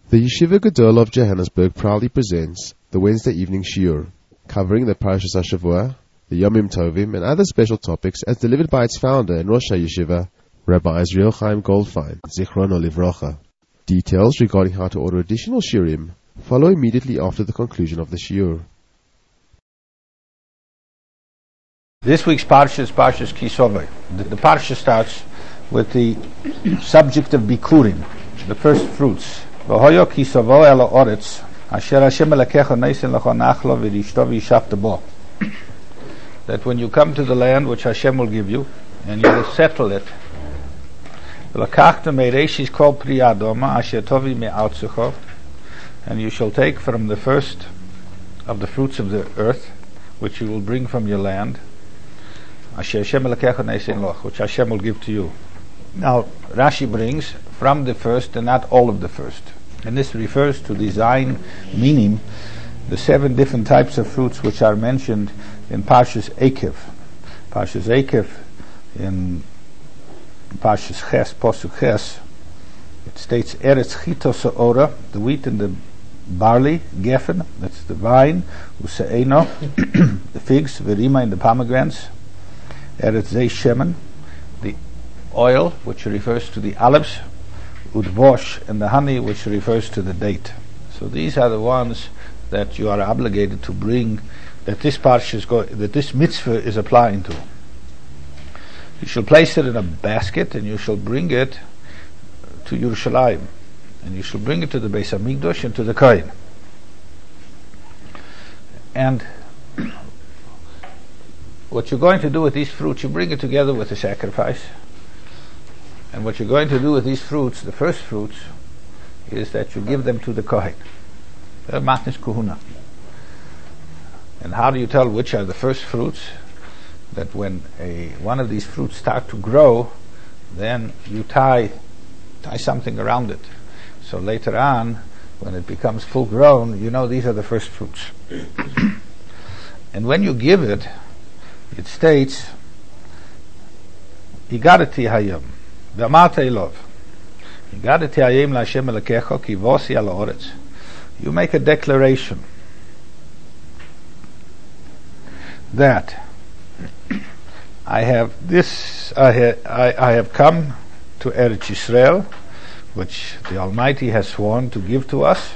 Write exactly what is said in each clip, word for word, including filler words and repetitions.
The Yeshiva Gadol of Johannesburg proudly presents the Wednesday evening shiur, covering the Parashas HaShavua, the Yomim Tovim, and other special topics as delivered by its founder and Rosh HaYeshiva, Rabbi Israel Chaim Goldfein, Zichrono Livrocha. Details regarding how to order additional shiurim follow immediately after the conclusion of the shiur. This week's Parsha is Parshas Ki Savo. The, the Parsha starts with the subject of Bikurim, the first fruits. V'hoyo ki savo el ha'oretz, asher Hashem Elokecha nosen lecha nachlo v'rishto v'yishavta bo. That when you come to the land which Hashem will give you, and you will settle it, v'lakachta me'reishis kol pri adoma asher tovi me'artzecho, and you shall take from the first of the fruits of the earth, which you will bring from your land, asher Hashem Elokecha nosen lecha, which Hashem will give to you. Now, Rashi brings from the first and not all of the first. And this refers to the Zayin meaning, the seven different types of fruits which are mentioned in Parshas Eikev. Parshas Eikev in Parshas Ches, Posuk Ches, it states Eretz Chito Se'ora, the wheat and the barley, Geffen, that's the vine, Use'eno, the figs, Verima and the pomegranates, Eretz Zei Shemen, the oil, which refers to the olives, udvosh, and the honey, which refers to the date. So these are the ones that you are obligated to bring, that this parsha is go, that this mitzvah is applying to. You shall place it in a basket, and you shall bring it to Yerushalayim, and you shall bring it to the Beis Hamikdash and to the Kohen. And what you're going to do with these fruits, you bring it together with the sacrifice. And what you're going to do with these fruits, the first fruits, is that you give them to the Kohen. They're matnis kuhuna. And how do you tell which are the first fruits? That when a one of these fruits start to grow, then you tie tie something around it. So later on, when it becomes full grown, you know these are the first fruits. And when you give it, it states, Igarati hayom. V'amata ilov. Igadati hayim la'Hashem Elokecha ki vosi al ha'oretz. You make a declaration that I have this, I, ha, I, I have come to Eretz Yisrael, which the Almighty has sworn to give to us,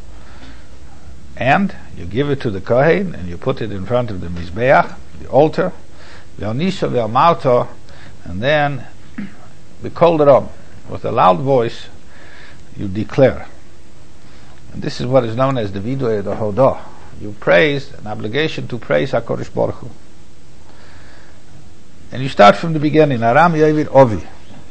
and you give it to the Kohen, and you put it in front of the Mizbeach, the altar, v'anisha v'amarta, and then B'kol Ram, with a loud voice, you declare. And this is what is known as the Vidui, the Hodah. You praise, an obligation to praise HaKadosh Baruch Hu. And you start from the beginning, Aram Yovid Ovi.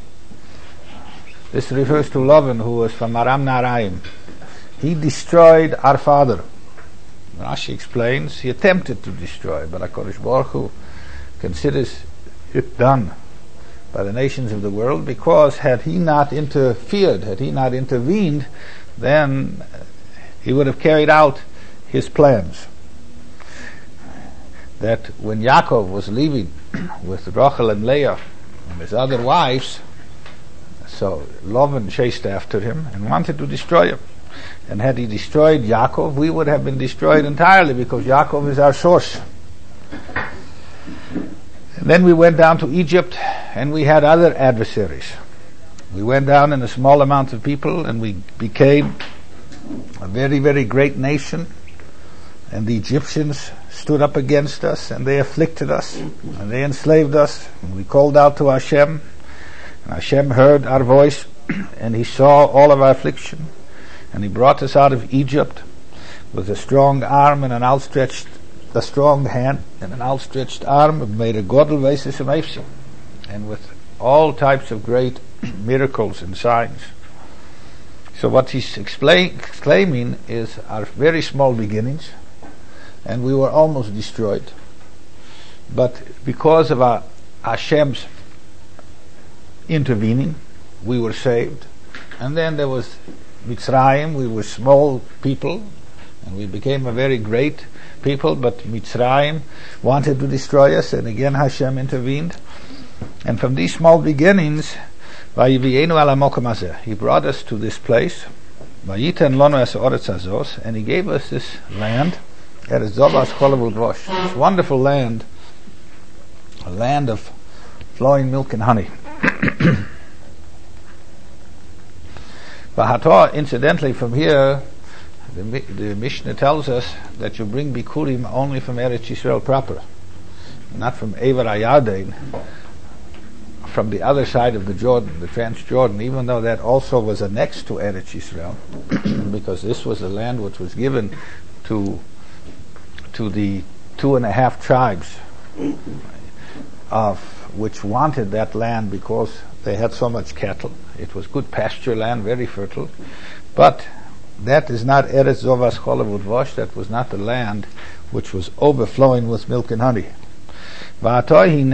This refers to Lavan, who was from Aram Naraim. He destroyed our father. Rashi explains, he attempted to destroy, but HaKadosh Baruch Hu considers it done by the nations of the world, because had he not interfered, had he not intervened, then he would have carried out his plans. That when Yaakov was leaving with Rachel and Leah and his other wives, so Lavan chased after him and wanted to destroy him. And had he destroyed Yaakov, we would have been destroyed entirely, because Yaakov is our source. And then we went down to Egypt, and we had other adversaries. We went down in a small amount of people, and we became a very, very great nation. And the Egyptians stood up against us, and they afflicted us, and they enslaved us. And we called out to Hashem, and Hashem heard our voice, and He saw all of our affliction, and He brought us out of Egypt with a strong arm and an outstretched a strong hand and an outstretched arm, made a godel vasis of and with all types of great miracles and signs. So what he's explain, exclaiming is our very small beginnings, and we were almost destroyed. But because of our Hashem's intervening, we were saved. And then there was Mitzrayim, we were small people, and we became a very great people, but Mitzrayim wanted to destroy us, and again Hashem intervened. And from these small beginnings, He brought us to this place, Vayiten lonu es oretz hazos, and he gave us this land, Eretz Zovas Cholev Udvosh, this wonderful land, a land of flowing milk and honey. Vahator, incidentally, from here, the, the Mishnah tells us that you bring Bikurim only from Eretz Yisrael proper, not from Ever Ayarden, from the other side of the Jordan, the Transjordan, even though that also was annexed to Eretz Yisrael, because this was the land which was given to to the two and a half tribes of which wanted that land because they had so much cattle. It was good pasture land, very fertile, but that is not Eretz Zovas Cholev Udvosh. That was not the land which was overflowing with milk and honey. And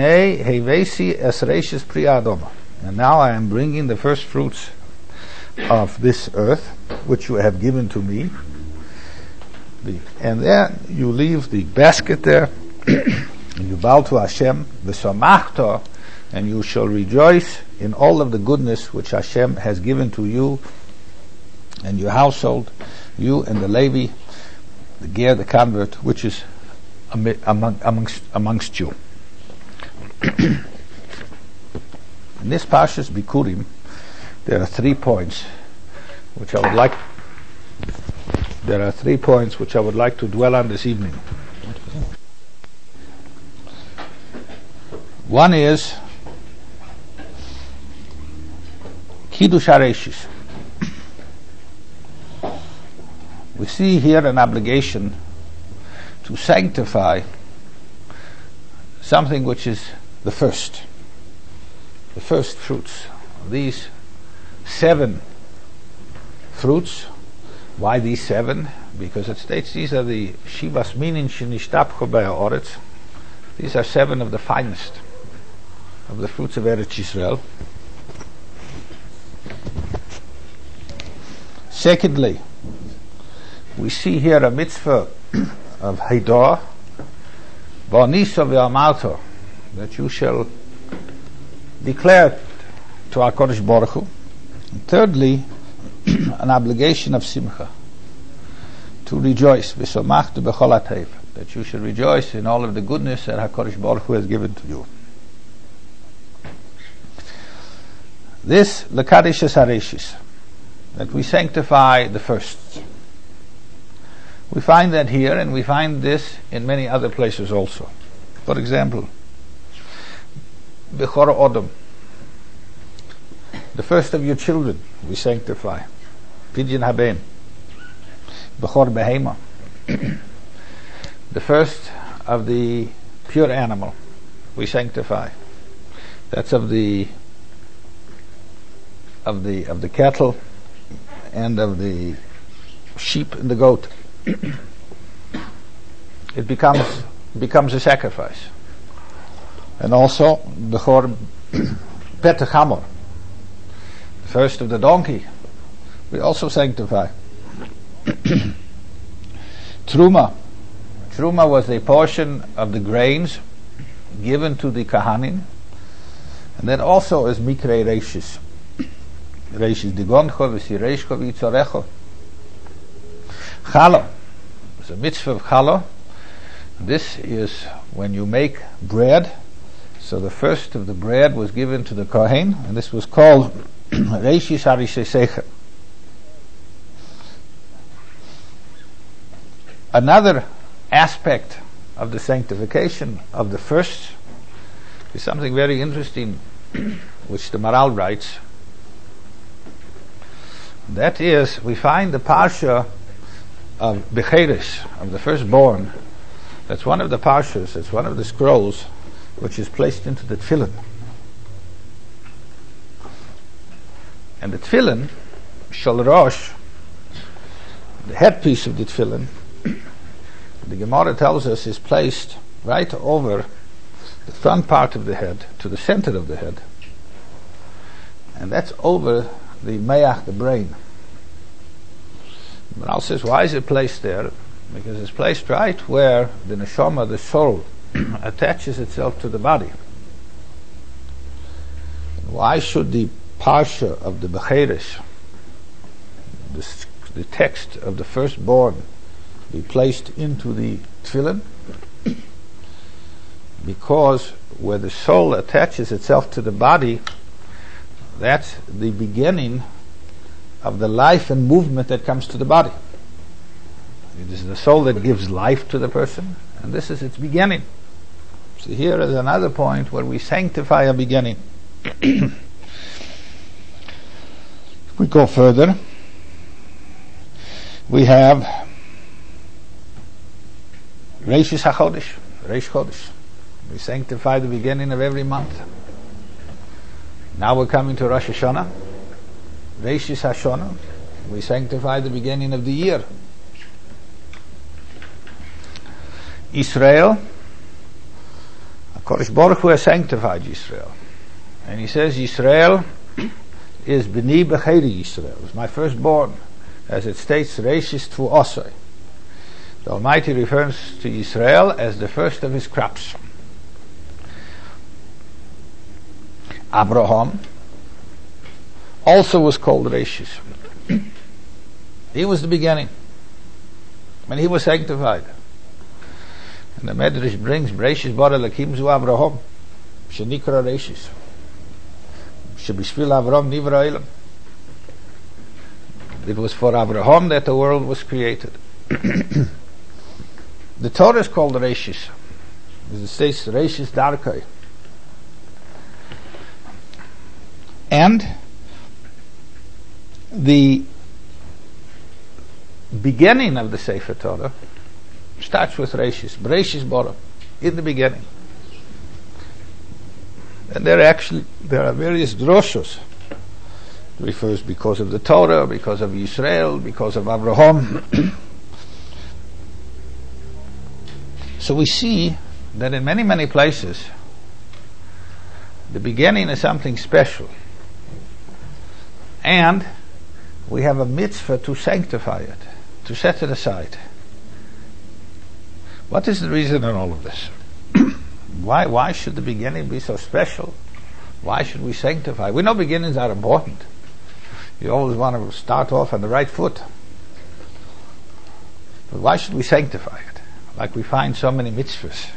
now I am bringing the first fruits of this earth, which you have given to me. The, and then you leave the basket there, and you bow to Hashem, v'samachta, and you shall rejoice in all of the goodness which Hashem has given to you and your household, you and the Levi, the Ger, the convert, which is among, amongst, amongst you. In this Parshas Bikurim, there are three points which I would like. There are three points which I would like to dwell on this evening. One is Kiddush HaReishis. We see here an obligation to sanctify something which is the first, the first fruits. These seven fruits. Why these seven? Because it states these are the Shivas Minin Shenishtabcho Ba'oretz. These are seven of the finest of the fruits of Eretz Yisrael. Secondly, we see here a mitzvah of Haidah, V'aniso v'amalto, that you shall declare to HaKadosh Baruch Hu. And thirdly, an obligation of Simcha, to rejoice, V'somachtu b'chol ha'tev, that you should rejoice in all of the goodness that HaKadosh Baruch Hu has given to you. This, L'kadishes HaReishis, that we sanctify the first. We find that here, and we find this in many other places also. For example, Bechor Odom, the first of your children, we sanctify. Pidyon Haben, Bechor Behema, the first of the pure animal, we sanctify. That's of the of the of the cattle and of the sheep and the goat. It becomes becomes a sacrifice. And also Bechor Petach Hamor, the first of the donkey, we also sanctify. Truma. Truma was a portion of the grains given to the Kahanim, and that also is Mikrei Reishis. Reishis Digoncho, V'sireishcho, V'yitzorecho. Challah. It's a mitzvah of Challah. This is when you make bread. So the first of the bread was given to the Kohen, and this was called Reishis HaRishesechem. Another aspect of the sanctification of the first is something very interesting, which the Maral writes. That is, we find the Parsha of Becheres, of the firstborn. That's one of the Parshas, it's one of the scrolls which is placed into the Tefillin. And the Tefillin, Shal Rosh, the headpiece of the Tefillin, the Gemara tells us is placed right over the front part of the head to the center of the head, and that's over the Meach, the brain. Maral says, why is it placed there? Because it's placed right where the neshama, the soul, attaches itself to the body. Why should the parsha of the Becheres, the the text of the firstborn be placed into the tefillin, because where the soul attaches itself to the body, that's the beginning of the life and movement that comes to the body. It is the soul that gives life to the person, and this is its beginning. So here is another point where we sanctify a beginning. If we go further, we have Reishis HaChodesh, Reish Chodesh. We sanctify the beginning of every month. Now we're coming to Rosh Hashanah, Reishis HaShana. We sanctify the beginning of the year. Israel, HaKadosh Baruch Hu has sanctified Israel. And he says, Israel is B'ni B'cheri Yisrael, is my firstborn. As it states, Reishis Tu Osai. The Almighty refers to Israel as the first of his crops. Abraham also was called Reishis. He was the beginning. When he was sanctified. And the Medrash brings Reishis bara lakim zu Abraham, shenikra Reishis, shebishvil Avraham nivra elam. It was for Abraham that the world was created. The Torah is called Reishis. It says Reishis Darkai. And the beginning of the Sefer Torah starts with Reishis, Reishis Bara, in the beginning. And there are actually there are various droshos. It refers because of the Torah, because of Israel, because of Abraham. So we see that in many, many places the beginning is something special. And we have a mitzvah to sanctify it, to set it aside. What is the reason in all of this? why why should the beginning be so special? Why should we sanctify? We know beginnings are important. You always want to start off on the right foot. But why should we sanctify it? Like we find so many mitzvahs.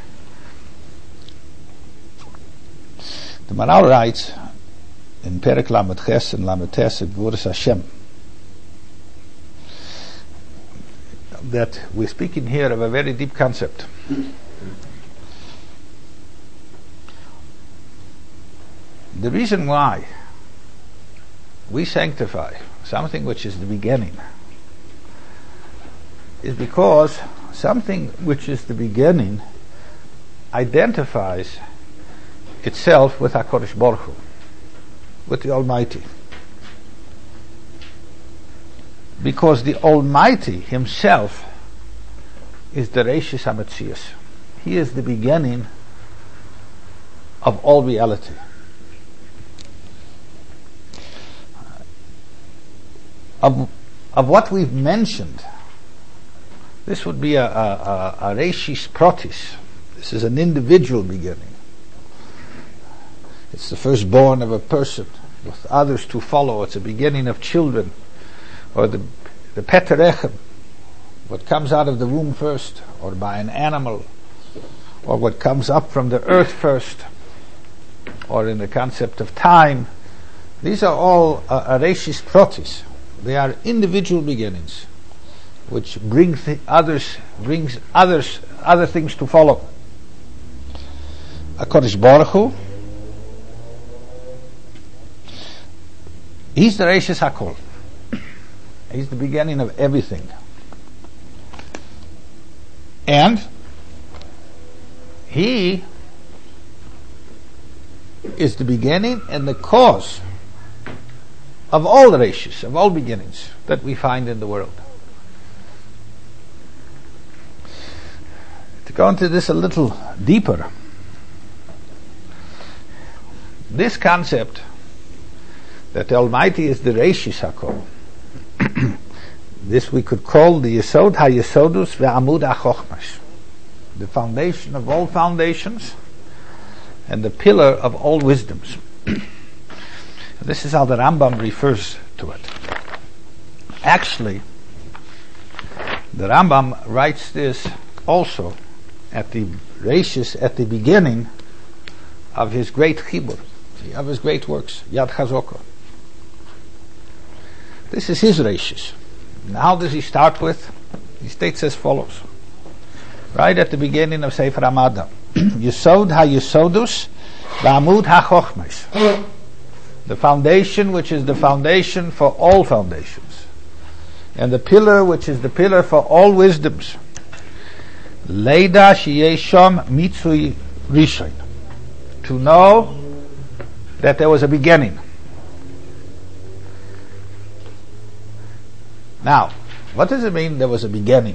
The Maral writes in Perek Lamed Ches and Lamed Tes Gvuras Hashem that we're speaking here of a very deep concept. The reason why we sanctify something which is the beginning is because something which is the beginning identifies itself with HaKadosh Baruch Hu, with the Almighty. Because the Almighty Himself is the Reishis HaMetzias. He is the beginning of all reality. Of, of what we've mentioned, this would be a, a, a, a Reishis Protis. This is an individual beginning. It's the firstborn of a person with others to follow. It's a beginning of children, or the the Peterechem, what comes out of the womb first, or by an animal, or what comes up from the earth first, or in the concept of time. These are all uh, Reishis Protis. They are individual beginnings, which bring th- others, brings others, other things to follow. HaKadosh Baruch Hu, He's the Reishis HaKol. He's the beginning of everything. And He is the beginning and the cause of all the Reishis, of all beginnings that we find in the world. To go into this a little deeper, this concept that the Almighty is the Reishis HaKol, this we could call the Yesod HaYesodus ve'amud HaChochmas, the foundation of all foundations and the pillar of all wisdoms. This is how the Rambam refers to it. Actually, The Rambam writes this also at the Reishis, at the beginning of his great chibur, of his great works, Yad Chazoko. This is his Reishis. And how does he start with? He states as follows. Right at the beginning of Sefer Hamada. Yesod ha-Yesodus v'amud ha-Chochmes. The foundation which is the foundation for all foundations. And the pillar which is the pillar for all wisdoms. Leida sheyesham mitzui rishon. To know that there was a beginning. Now, what does it mean there was a beginning?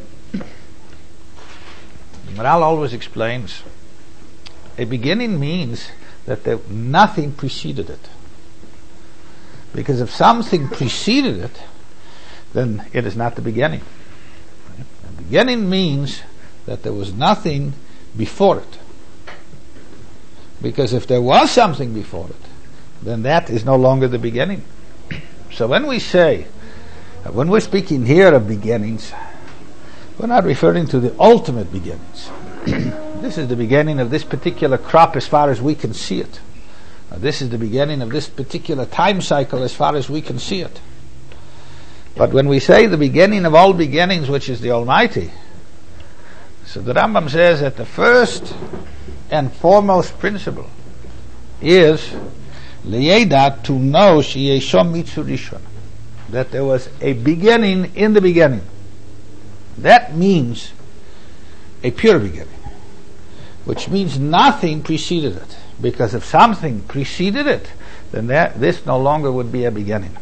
Maral always explains, a beginning means that there, nothing preceded it. Because if something preceded it, then it is not the beginning. The beginning means that there was nothing before it. Because if there was something before it, then that is no longer the beginning. So when we say, when we're speaking here of beginnings, we're not referring to the ultimate beginnings. This is the beginning of this particular crop as far as we can see it. Now, this is the beginning of this particular time cycle as far as we can see it. But when we say the beginning of all beginnings, which is the Almighty, so the Rambam says that the first and foremost principle is liyeda, to know sheyesham mitzur rishon, that there was a beginning in the beginning. That means a pure beginning, which means nothing preceded it. Because if something preceded it, then that, this no longer would be a beginning.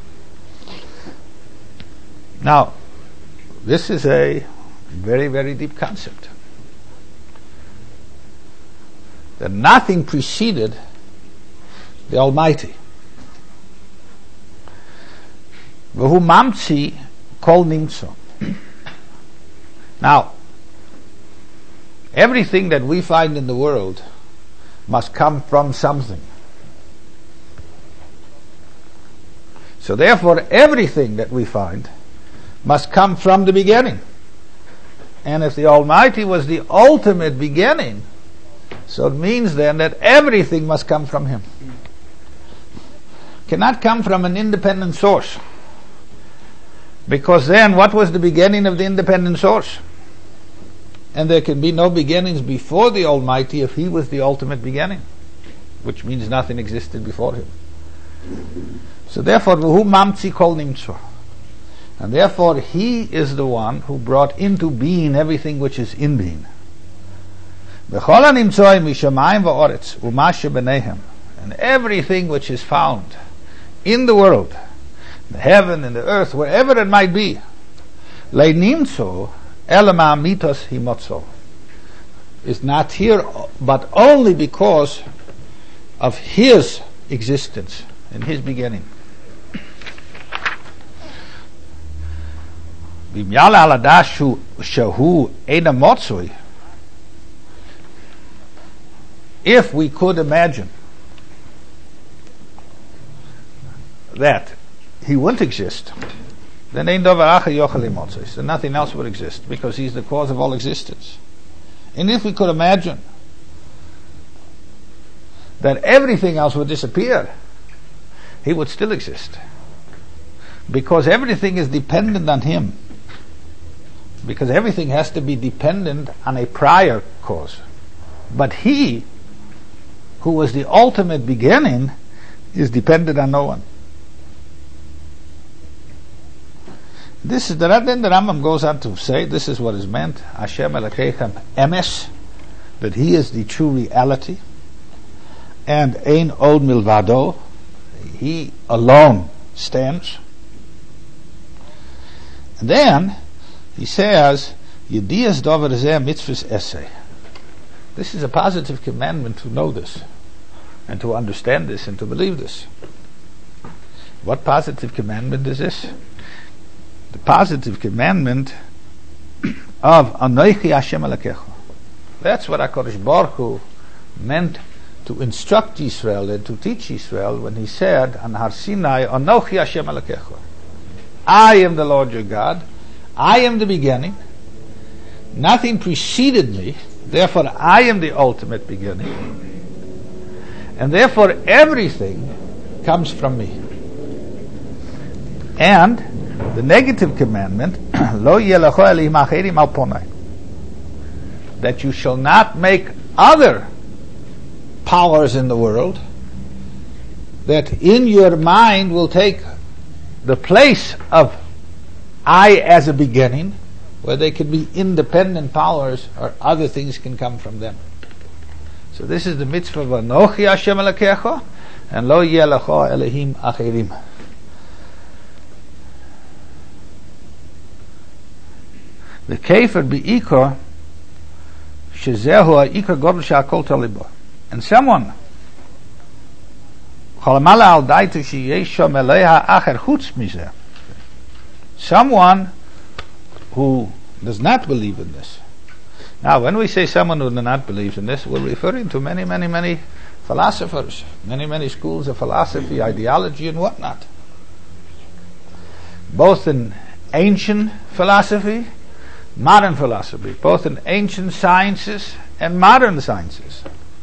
Now, this is a very, very deep concept. That nothing preceded the Almighty. V'hu mamtzi kol nimtzo. Now, everything that we find in the world must come from something. So therefore, everything that we find must come from the beginning. And if the Almighty was the ultimate beginning, so it means then that everything must come from Him. Cannot come from an independent source. Because then, what was the beginning of the independent source? And there can be no beginnings before the Almighty if He was the ultimate beginning, which means nothing existed before Him. So therefore, v'hu mamtzi kol nimtzo. And therefore, He is the one who brought into being everything which is in being. V'chol hanimtzoim mishamayim va'oretz u'ma shebeneihem. And everything which is found in the world, the heaven and the earth, wherever it might be, leinimtzo elama mitos himotzo, is not here, but only because of His existence and His beginning. V'myala aladashu shahu ena motzoi. If we could imagine that He wouldn't exist, then ein davar acher yochel imotzos, then nothing else would exist, because He's the cause of all existence. And if we could imagine that everything else would disappear, He would still exist, because everything is dependent on Him, because everything has to be dependent on a prior cause. But He, who was the ultimate beginning, is dependent on no one. This is the then the Rambam goes on to say, this is what is meant, Hashem Elokeichem Emes, that He is the true reality, and Ein Od Milvado, He alone stands. And then he says, Yedias Dover Zeh Mitzvahs Essay. This is a positive commandment to know this, and to understand this, and to believe this. What positive commandment is this? The positive commandment of Anochi Hashem Elokecha. That's what HaKadosh Baruch Hu meant to instruct Israel and to teach Israel when He said on Har Sinai, Anochi Hashem Elokecha. I am the Lord your God. I am the beginning. Nothing preceded me. Therefore, I am the ultimate beginning. And therefore, everything comes from me. And the negative commandment, Lo yelecho elohim acherim al ponai, that you shall not make other powers in the world that in your mind will take the place of I as a beginning, where they can be independent powers or other things can come from them. So this is the mitzvah of Anochi Hashem Elokecha and Lo yelecho elohim acherim. The kefer be'ikor shezehu ha'ikor godel she'akol talibo. And someone someone who does not believe in this. Now, when we say someone who does not believe in this, we're referring to many, many, many philosophers, many, many schools of philosophy, ideology, and whatnot. Both in ancient philosophy, modern philosophy, both in ancient sciences and modern sciences.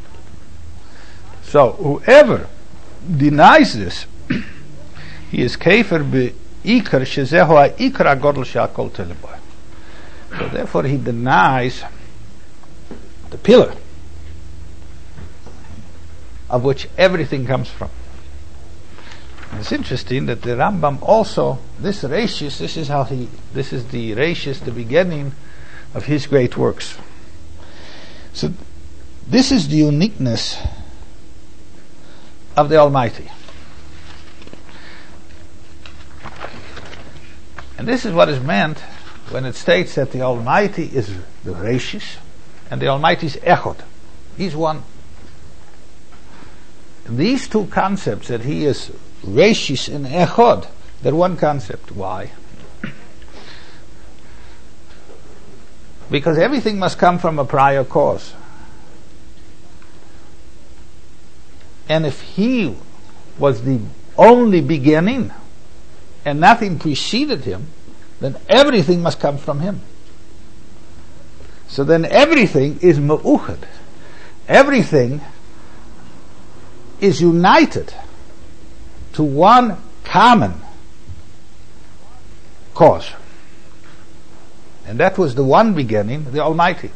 So, whoever denies this, he is kefer be'ikar shezehu ha'ikar ha'godel she'akol teliboy. So therefore he denies the pillar of which everything comes from. And it's interesting that the Rambam also, this Reishis, this is how he, this is the Reishis, the beginning of his great works. So this is the uniqueness of the Almighty. And this is what is meant when it states that the Almighty is the Reishis and the Almighty is Echod. He's one. These two concepts, that he is Reishis and Echod, they're one concept. Why? Because everything must come from a prior cause. And if he was the only beginning and nothing preceded him, then everything must come from him. So then everything is me'uchad. Everything is united to one common cause. And that was the one beginning, the Almighty.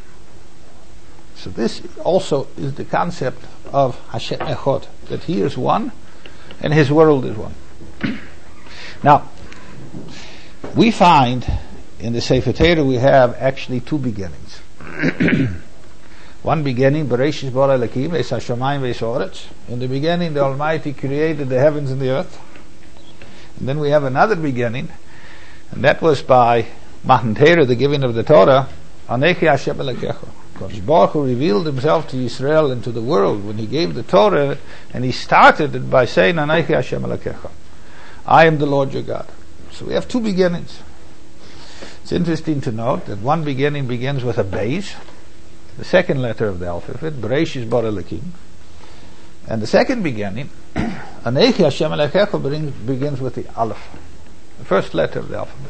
So this also is the concept of Hashem Echod, that he is one and his world is one. Now, we find in the Sefer Torah we have actually two beginnings. One beginning, Bereshis bara Elokim es hashamayim ve'es haaretz. In the beginning, the Almighty created the heavens and the earth. And then we have another beginning, and that was by Matan Torah, the giving of the Torah, Anechi Hashem Elokecha. Because Baruch Hu revealed himself to Israel and to the world when he gave the Torah, and he started it by saying, Anechi Hashem Elokecha. I am the Lord your God. So we have two beginnings. It's interesting to note that one beginning begins with a Beis, the second letter of the alphabet, Bereshis bara Elokim. And the second beginning, Anechi Hashem Elokecha, begins with the Aleph, the first letter of the alphabet.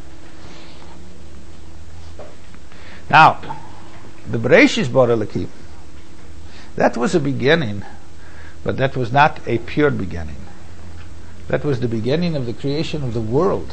Now, the Bereshis bara Elokim, that was a beginning, but that was not a pure beginning. That was the beginning of the creation of the world.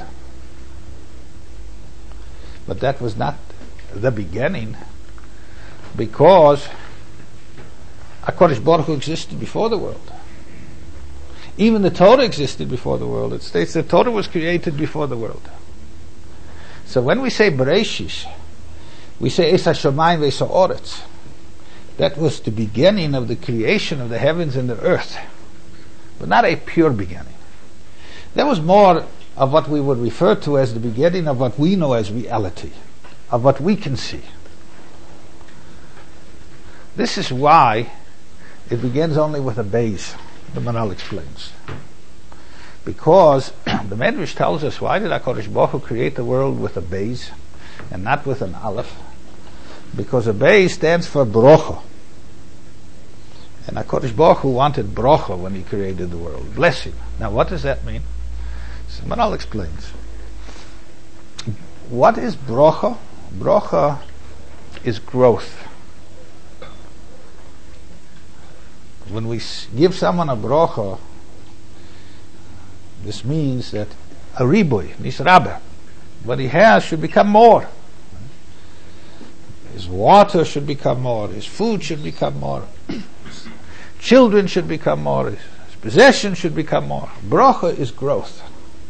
But that was not the beginning, because HaKadosh Baruch Hu existed before the world. Even the Torah existed before the world. It states the Torah was created before the world. So when we say Bereshis, we say Es HaShamayim ve'es haaretz. That was the beginning of the creation of the heavens and the earth, but not a pure beginning. That was more of what we would refer to as the beginning of what we know as reality, of what we can see. This is why it begins only with a Beis, the Maharal explains. Because the Medrash tells us, why did HaKadosh Baruch Hu create the world with a Beis and not with an Aleph? Because a Beis stands for Brocha. And HaKadosh Baruch Hu wanted Brocha when he created the world, blessing. Now what does that mean? So Maharal explains. what is brocha? Brocha is growth. When we give someone a brocha, this means that a riboy, nisrabe, what he has should become more. His water should become more. His food should become more. Children should become more. His possessions should become more. Brocha is growth.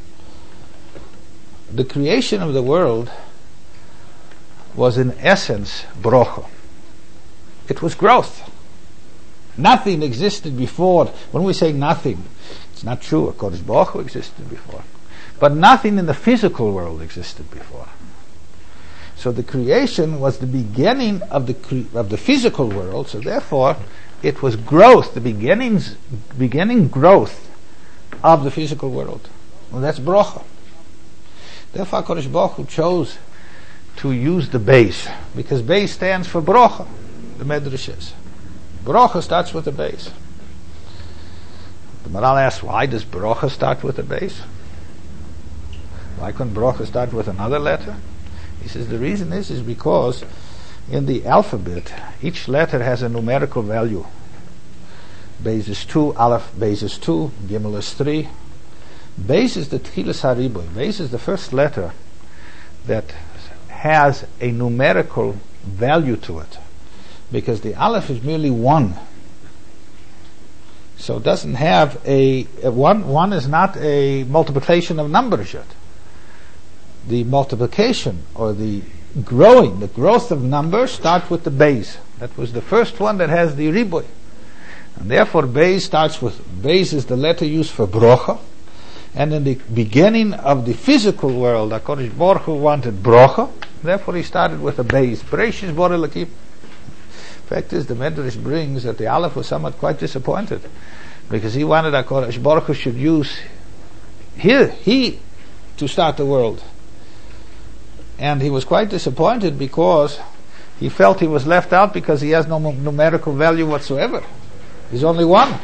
The creation of the world was in essence brocha. It was growth. Nothing existed before. When we say nothing, it's not true. HaKadosh Baruch Hu existed before. But nothing in the physical world existed before. So the creation was the beginning of the cre- of the physical world. So therefore, it was growth, the beginnings, beginning growth of the physical world. Well, that's brocha. Therefore, HaKadosh Baruch Hu chose to use the base, because base stands for brocha. The Medrash says brocha starts with the base. The Maral asks, why does brocha start with the base? Why couldn't brocha start with another letter? He says the reason is is because in the alphabet each letter has a numerical value. Beis is two, Aleph, Beis is two, Gimel is three. Beis is the Tchilas HaRiboy. Beis is the first letter that has a numerical value to it, because the Aleph is merely one. So it doesn't have a, a one. One is not a multiplication of numbers yet. The multiplication or the growing, the growth of numbers starts with the base. That was the first one that has the riboy. And therefore base starts with, base is the letter used for brocha. And in the beginning of the physical world, HaKadosh Baruch Hu wanted brocha. Therefore he started with a base. Bereshis bara Elokim. Fact is, the Medrash brings that the Aleph was somewhat quite disappointed, because he wanted HaKadosh Baruch Hu should use here, he, to start the world. And he was quite disappointed because he felt he was left out, because he has no numerical value whatsoever. He's only one.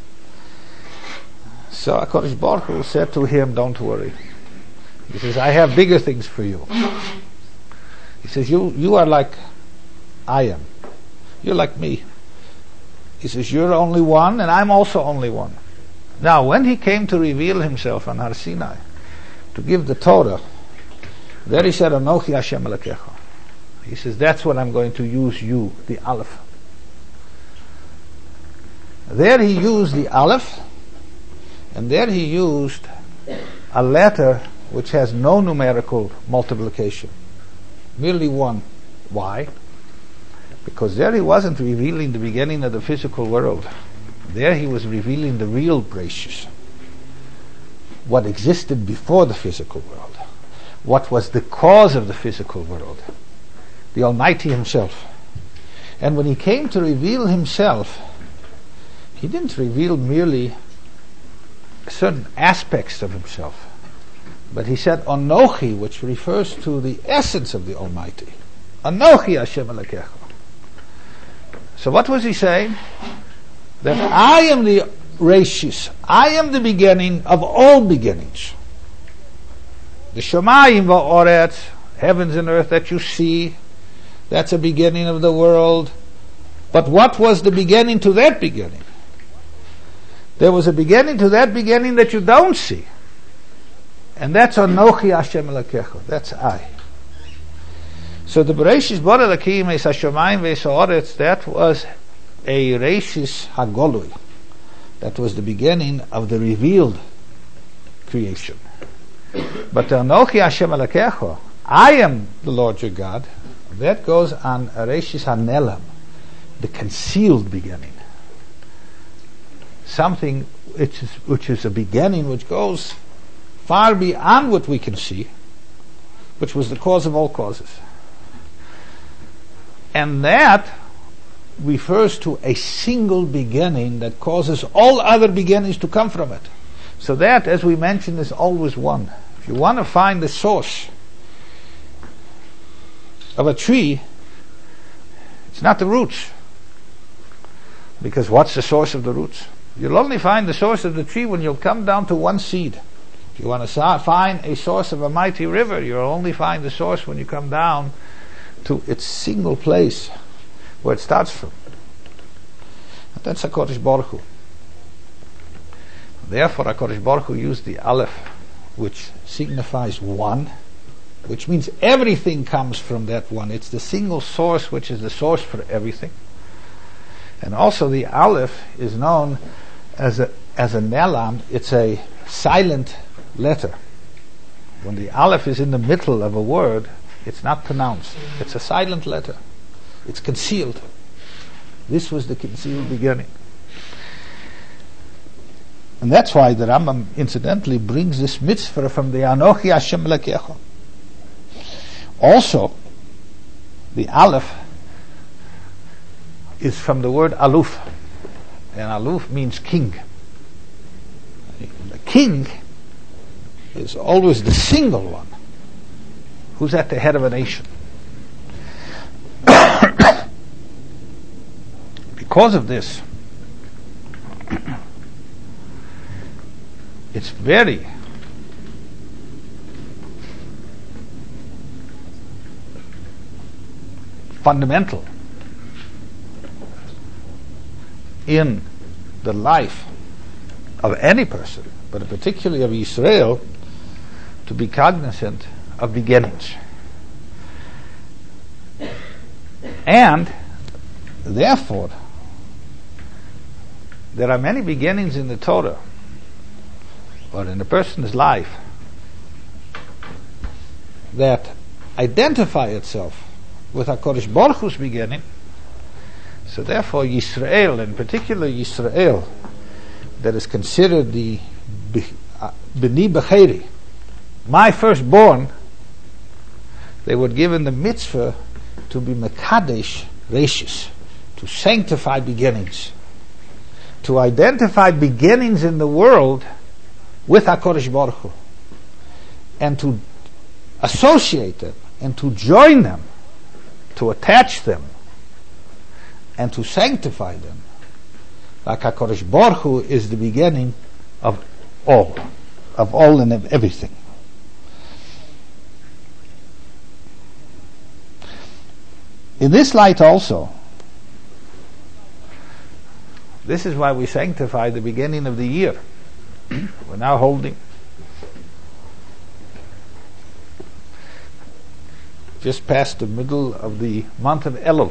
So HaKadosh Baruch Hu said to him, don't worry. He says, I have bigger things for you. He says, you, you are like I am. You're like me. He says, you're only one and I'm also only one. Now, when he came to reveal himself on Har Sinai, to give the Torah, there he said, Anochi Hashem Elokecha. He says, that's what I'm going to use you, the Aleph. There he used the Aleph, and there he used a letter which has no numerical multiplication. Merely one. Why? Because there he wasn't revealing the beginning of the physical world. There he was revealing the real Bereshis. What existed before the physical world. What was the cause of the physical world. The Almighty Himself. And when He came to reveal Himself, He didn't reveal merely certain aspects of Himself, but He said Anochi, which refers to the essence of the Almighty. Anochi Hashem Elokecha. So what was He saying? That I am the Reshis, I am the beginning of all beginnings. The Shamayim va'oretz, heavens and earth that you see, that's a beginning of the world. But what was the beginning to that beginning? There was a beginning to that beginning that you don't see. And that's Anochi Hashem Elokecha. That's I. So the Bereshis bara Elokim es hashamayim ve'es ha'oretz, that was a Reshis Hagolui. That was the beginning of the revealed creation. But the Anochi Hashem Elokecha, I am the Lord your God, that goes on a Reshis HaNelam, the concealed beginning. Something which is, which is a beginning which goes far beyond what we can see, which was the cause of all causes. And that refers to a single beginning that causes all other beginnings to come from it. So that, as we mentioned, is always one. If you want to find the source of a tree, it's not the roots. Because what's the source of the roots? You'll only find the source of the tree when you'll come down to one seed. If you want to sa- find a source of a mighty river, you'll only find the source when you come down to its single place where it starts from. And that's HaKadosh Baruch Hu. Therefore, HaKadosh Baruch Hu used the Aleph, which signifies one, which means everything comes from that one. It's the single source which is the source for everything. And also the Aleph is known as a as a Nelam. It's a silent letter. When the Aleph is in the middle of a word, it's not pronounced. It's a silent letter. It's concealed. This was the concealed beginning. And that's why the Rambam incidentally brings this mitzvah from the Anochi Hashem Elokecha. Also, the Aleph is from the word Aluf. And Aluf means king. The king is always the single one who's at the head of a nation. Because of this, it's very fundamental in the life of any person, but particularly of Israel, to be cognizant of beginnings. And therefore, there are many beginnings in the Torah or in a person's life that identify itself with HaKadosh Baruch Hu's beginning. So therefore Yisrael, in particular Yisrael, that is considered the B'ni B'cheri, my firstborn, they were given the mitzvah to be Mekadesh Reishis, to sanctify beginnings, to identify beginnings in the world with HaKadosh Baruch Hu, and to associate them, and to join them, to attach them, and to sanctify them, like HaKadosh Baruch Hu is the beginning of all, of all and of everything. In this light also, this is why we sanctify the beginning of the year. We're now holding just past the middle of the month of Elul,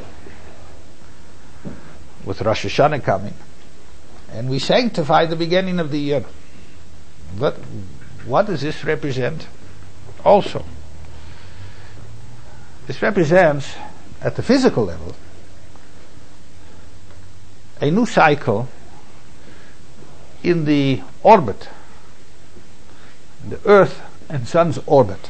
with Rosh Hashanah coming, and we sanctify the beginning of the year. But what does this represent? Also, this represents, at the physical level, a new cycle in the orbit, the Earth and Sun's orbit.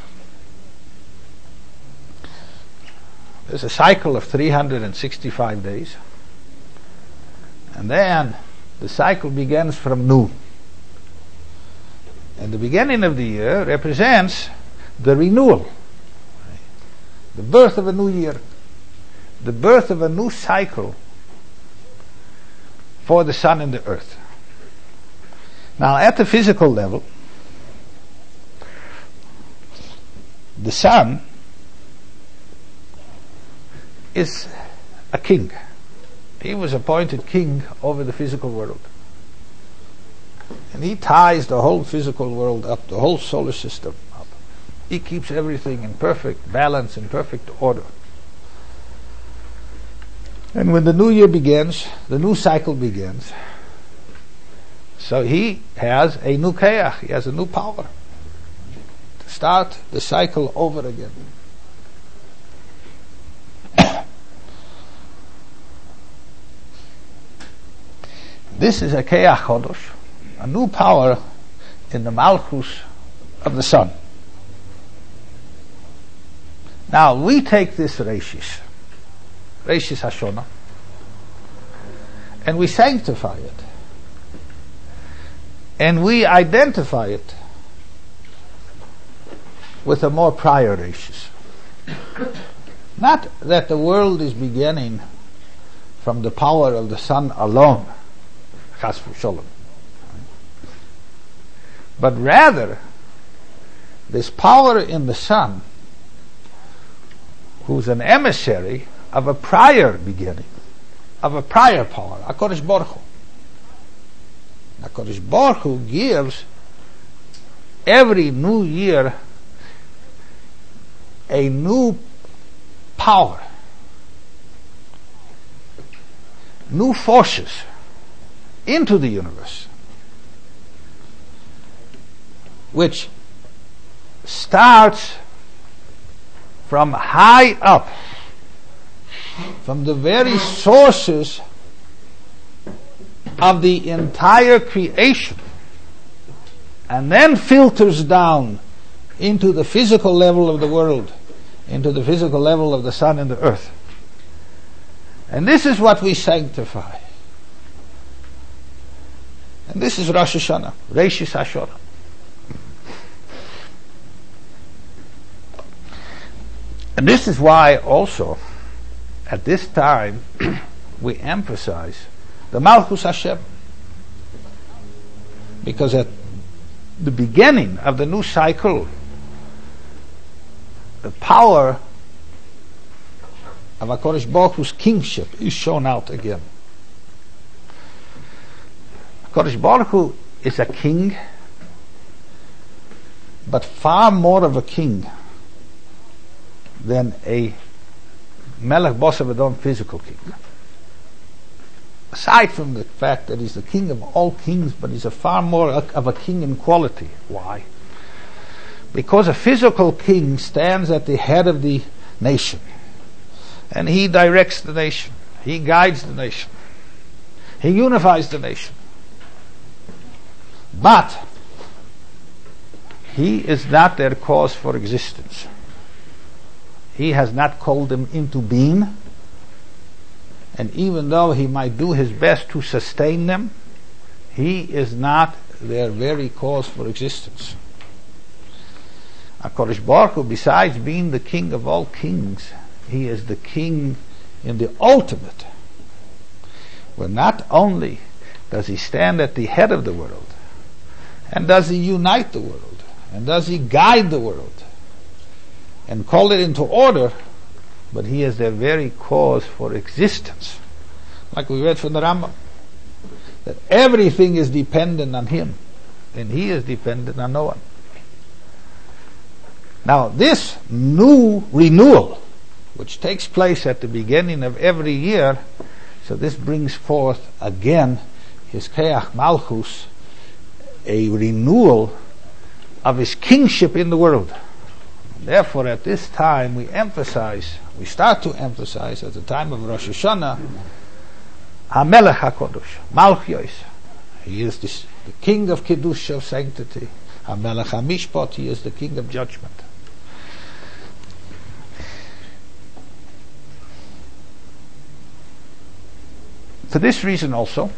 There's a cycle of three hundred sixty-five days, and then the cycle begins from Nu. And the beginning of the year represents the renewal, the birth of a new year, the birth of a new cycle for the sun and the earth. Now, at the physical level, the sun is a king. He was appointed king over the physical world. And he ties the whole physical world up, the whole solar system up. He keeps everything in perfect balance, in perfect order. And when the new year begins, the new cycle begins. So he has a new keach, he has a new power to start the cycle over again. This is a keach chodosh, a new power in the malchus of the sun. Now we take this reishis, reishis hashona, and we sanctify it, and we identify it with a more prior reishis. Not that the world is beginning from the power of the sun alone, chas v'sholom, but rather this power in the sun, who's an emissary of a prior beginning, of a prior power, HaKadosh Baruch Hu. HaKadosh Baruch Hu gives every new year a new power, new forces into the universe, which starts from high up, from the very sources of the entire creation, and then filters down into the physical level of the world, into the physical level of the sun and the earth. And this is what we sanctify. And this is Rosh Hashanah, Reishis HaShana. And this is why also, at this time, we emphasize the Malchus Hashem. Because at the beginning of the new cycle, the power of HaKadosh Baruch Hu's kingship is shown out again. HaKadosh Baruch Hu is a king, but far more of a king than a Melech Bosav Edom physical king. Aside from the fact that he's the king of all kings, but he's a far more of a king in quality. Why? Because a physical king stands at the head of the nation, and he directs the nation, he guides the nation, he unifies the nation. But he is not their cause for existence. He has not called them into being, and even though he might do his best to sustain them, he is not their very cause for existence. HaKadosh Baruch Hu, besides being the king of all kings, he is the king in the ultimate, where not only does he stand at the head of the world, and does he unite the world, and does he guide the world, and call it into order, but he is their very cause for existence. Like we read from the Rambam, that everything is dependent on him, and he is dependent on no one. Now, this new renewal, which takes place at the beginning of every year, so this brings forth again his Keach Malchus, a renewal of his kingship in the world. Therefore, at this time, we emphasize, we start to emphasize at the time of Rosh Hashanah, HaMelech HaKodesh, Malchus. He is this, the king of Kiddush, of sanctity. HaMelech HaMishpat, he is the king of judgment. For this reason also,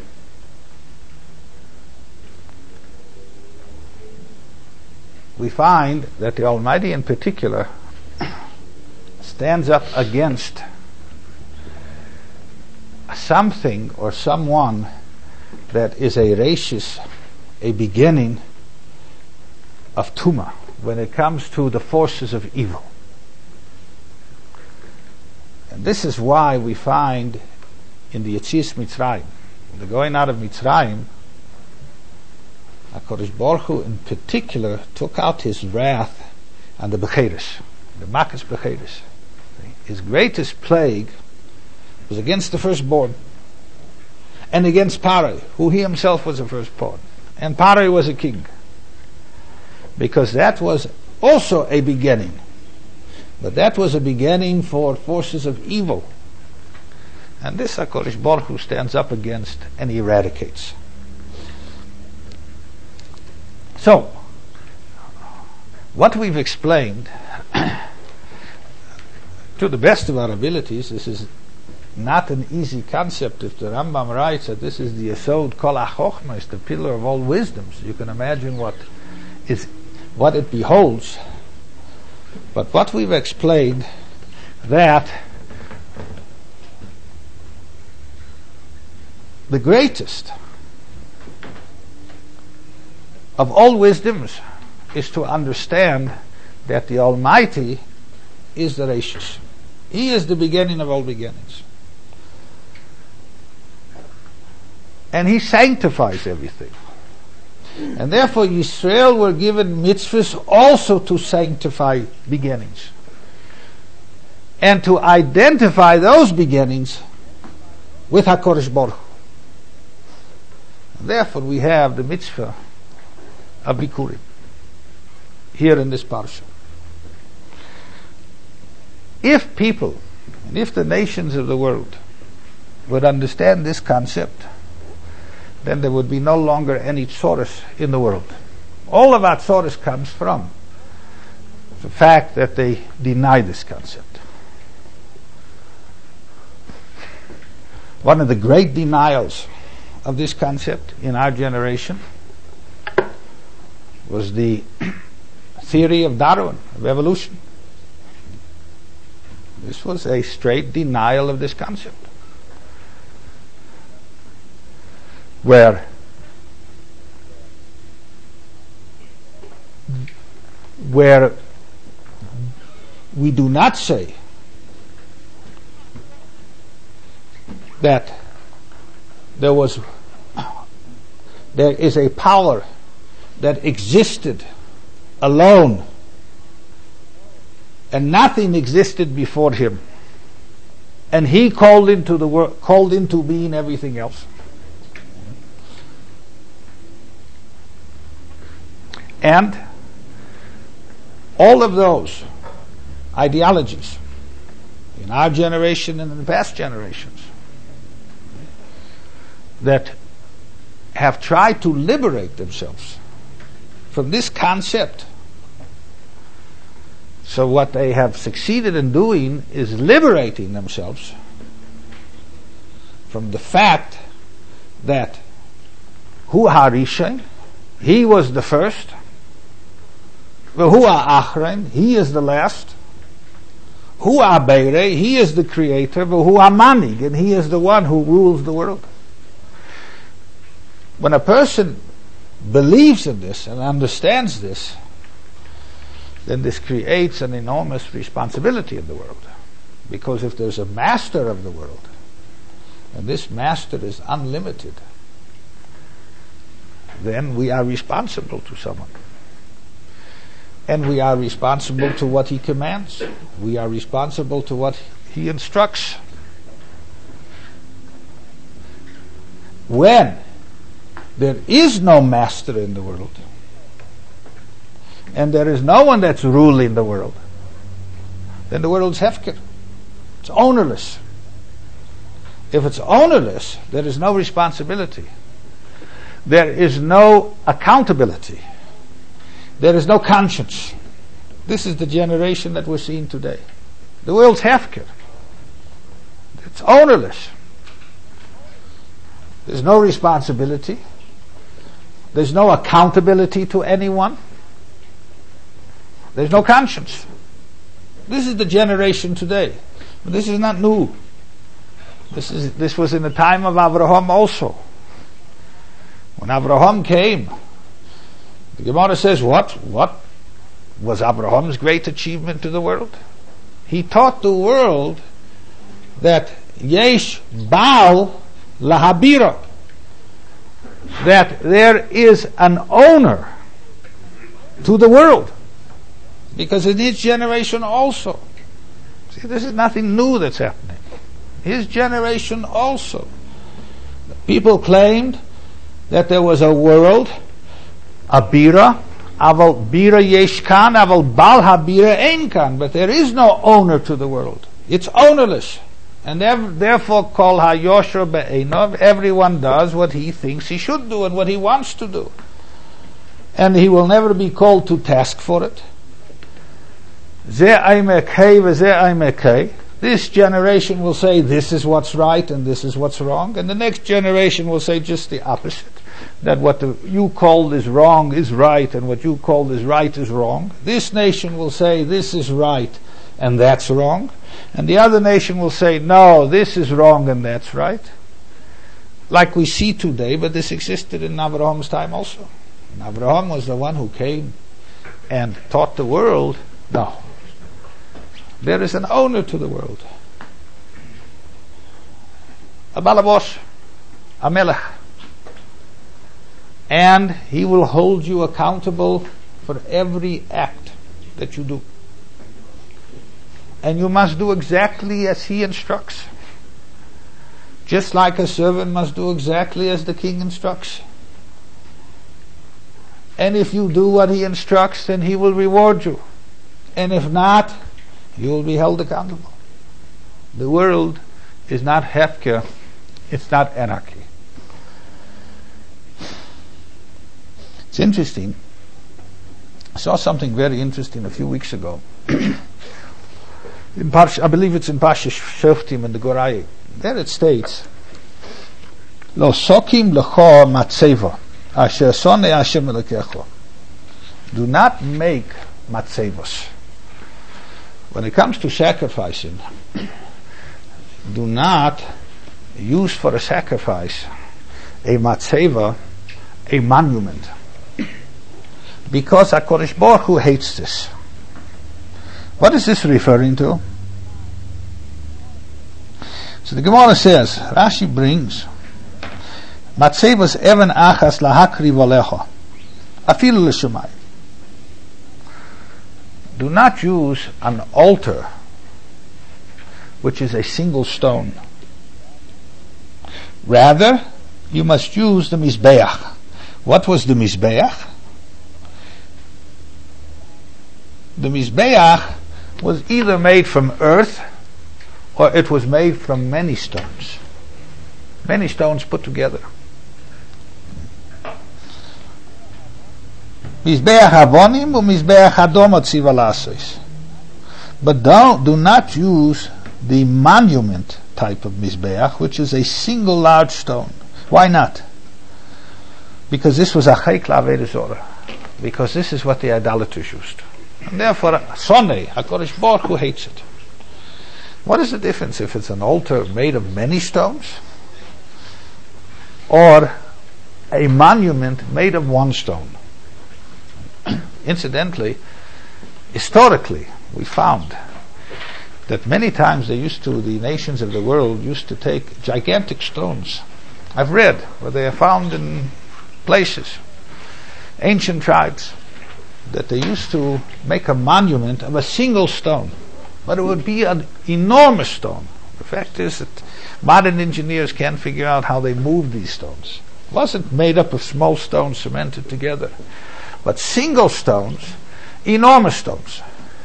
we find that the Almighty in particular stands up against something or someone that is a rachis, a beginning of Tuma, when it comes to the forces of evil. And this is why we find in the Yetzias Mitzrayim, the going out of Mitzrayim, HaKadosh Baruch Hu in particular took out his wrath on the Becheres, the Makas Becheres. His greatest plague was against the firstborn, and against Parai, who he himself was the firstborn. And Parai was a king, because that was also a beginning. But that was a beginning for forces of evil. And this HaKadosh Baruch Hu stands up against and eradicates. So, what we've explained, to the best of our abilities, this is not an easy concept. If the Rambam writes that this is the Yesod Kol HaChochma, is the pillar of all wisdoms, you can imagine what is what it beholds. But what we've explained, that the greatest of all wisdoms is to understand that the Almighty is the Rashis. He is the beginning of all beginnings. And He sanctifies everything. And therefore Yisrael were given mitzvahs also to sanctify beginnings. And to identify those beginnings with HaKadosh Baruch Hu. Therefore we have the mitzvah of Bikurim here in this parsha. If people, and if the nations of the world would understand this concept, then there would be no longer any tzoros in the world. All of our tzoros comes from the fact that they deny this concept. One of the great denials of this concept in our generation was the theory of Darwin, of evolution. This was a straight denial of this concept, where where we do not say that there was there is a power that existed alone and nothing existed before him, and he called into the wor- called into being everything else. And all of those ideologies in our generation and in the past generations that have tried to liberate themselves from this concept. So what they have succeeded in doing is liberating themselves from the fact that Hu HaRishon, He was the first, Hu HaAchron, He is the last, Hu HaBeirei, He is the creator, Hu HaManig, and He is the one who rules the world. When a person believes in this and understands this, then this creates an enormous responsibility in the world. Because if there's a master of the world, and this master is unlimited, then we are responsible to someone. And we are responsible to what he commands. We are responsible to what he instructs. When there is no master in the world, and there is no one that's ruling the world, then the world's hefker. It's ownerless. If it's ownerless, there is no responsibility. There is no accountability. There is no conscience. This is the generation that we're seeing today. The world's hefker. It's ownerless. There's no responsibility. There's no accountability to anyone. There's no conscience. This is the generation today. But this is not new. This is this was in the time of Avraham also. When Avraham came, the Gemara says, what? What was Abraham's great achievement to the world? He taught the world that Yesh Baal Lahabira, that there is an owner to the world. Because in his generation also, see, this is nothing new that's happening. His generation also, people claimed that there was a world, a bira, aval bira yeshkan, aval bal habira einkan, but there is no owner to the world. It's ownerless, and therefore kol hayosher be'enov, everyone does what he thinks he should do and what he wants to do, and he will never be called to task for it. This generation will say this is what's right and this is what's wrong, and the next generation will say just the opposite, that what the, you called is wrong is right and what you called is right is wrong. This nation will say this is right and that's wrong, and the other nation will say no, this is wrong and that's right, like we see today. But this existed in Abraham's time also. And Abraham was the one who came and taught the world. No. There is an owner to the world. A Balabos, a Melech. And he will hold you accountable for every act that you do. And you must do exactly as he instructs. Just like a servant must do exactly as the king instructs. And if you do what he instructs, then he will reward you. And if not, you will be held accountable. The world is not hefker, it's not anarchy. It's interesting. I saw something very interesting a few weeks ago. In Parsh, I believe it's in Parshas Shoftim in the Gorayik. There it states, Lo sokim lecho matzeva, asher sonei Hashem elokecho. Do not make matzevos. When it comes to sacrificing, do not use for a sacrifice a matzeva, a monument. Because HaKadosh Baruch Hu hates this. What is this referring to? So the Gemara says, Rashi brings, Matzevas even achas lahakri valecha, afilu l'shemai. Do not use an altar which is a single stone. Rather, you must use the Mizbeach. What was the Mizbeach? The Mizbeach was either made from earth or it was made from many stones. Many stones put together. Mizbeach avonim or Mizbeach adom atziva lasos. But don't, do not use the monument type of Mizbeach, which is a single large stone. Why not? Because this was a chayk la'avodah zorah. Because this is what the idolaters used. And therefore, Sonei, HaKadosh Baruch Hu hates it. What is the difference if it's an altar made of many stones or a monument made of one stone? Incidentally, historically, we found that many times they used to, the nations of the world used to take gigantic stones. I've read where they are found in places, ancient tribes, that they used to make a monument of a single stone, but it would be an enormous stone. The fact is that modern engineers can't figure out how they moved these stones. It wasn't made up of small stones cemented together, but single stones, enormous stones.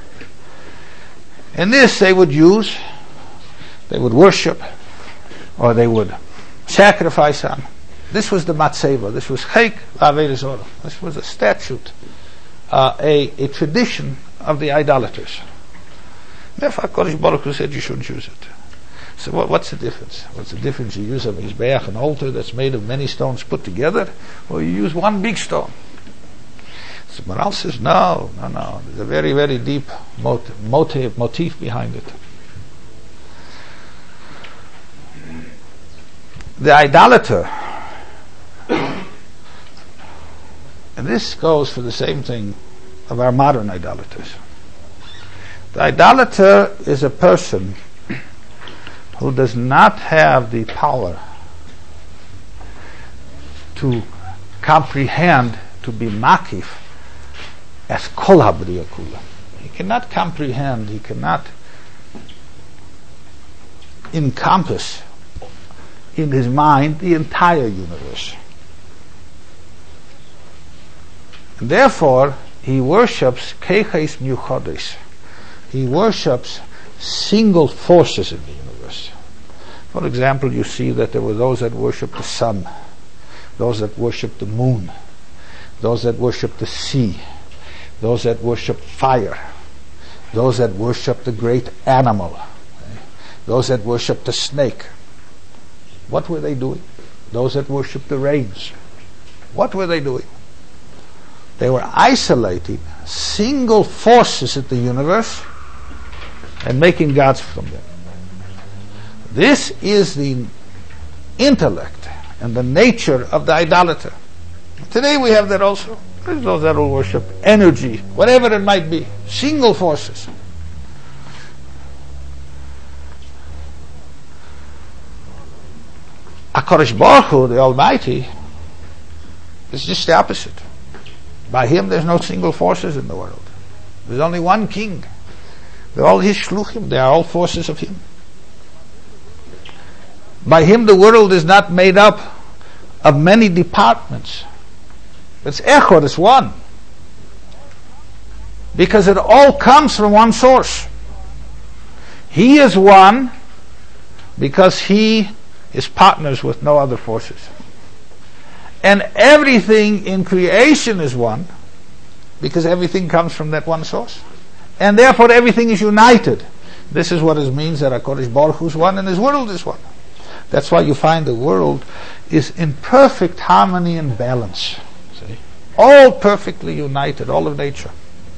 And this they would use, they would worship, or they would sacrifice on. This was the matzeva. This was chayk la'avodah zorah. This was a statute, uh, a, a tradition of the idolaters. Therefore, HaKadosh Baruch Hu said you shouldn't use it. So what, what's the difference? What's the difference? You use a mizbeach, an altar that's made of many stones put together, or you use one big stone? So Maral says, no, no, no. There's a very, very deep motive, motive, motif behind it. The idolater, and this goes for the same thing of our modern idolaters. The idolater is a person who does not have the power to comprehend, to be makif, as kol habriya kula. He cannot comprehend, he cannot encompass in his mind the entire universe. And therefore, he worships keiches miuchodes. He worships single forces in the universe. For example, you see that there were those that worshipped the sun, those that worshipped the moon, those that worshipped the sea, those that worshipped fire, those that worshipped the great animal, those that worshipped the snake. What were they doing? Those that worshipped the rains. What were they doing? They were isolating single forces in the universe and making gods from them. This is the intellect and the nature of the idolater. Today we have that also. There's those that will worship energy, whatever it might be, single forces. HaKadosh Baruch Hu, the Almighty, is just the opposite. By Him there's no single forces in the world. There's only one King. They're all His shluchim. They are all forces of Him. By Him the world is not made up of many departments. It's echod, it's one. Because it all comes from one source. He is one because He is partners with no other forces. And everything in creation is one because everything comes from that one source. And therefore everything is united. This is what it means that HaKadosh Baruch Hu is one and His world is one. That's why you find the world is in perfect harmony and balance. See? All perfectly united, all of nature.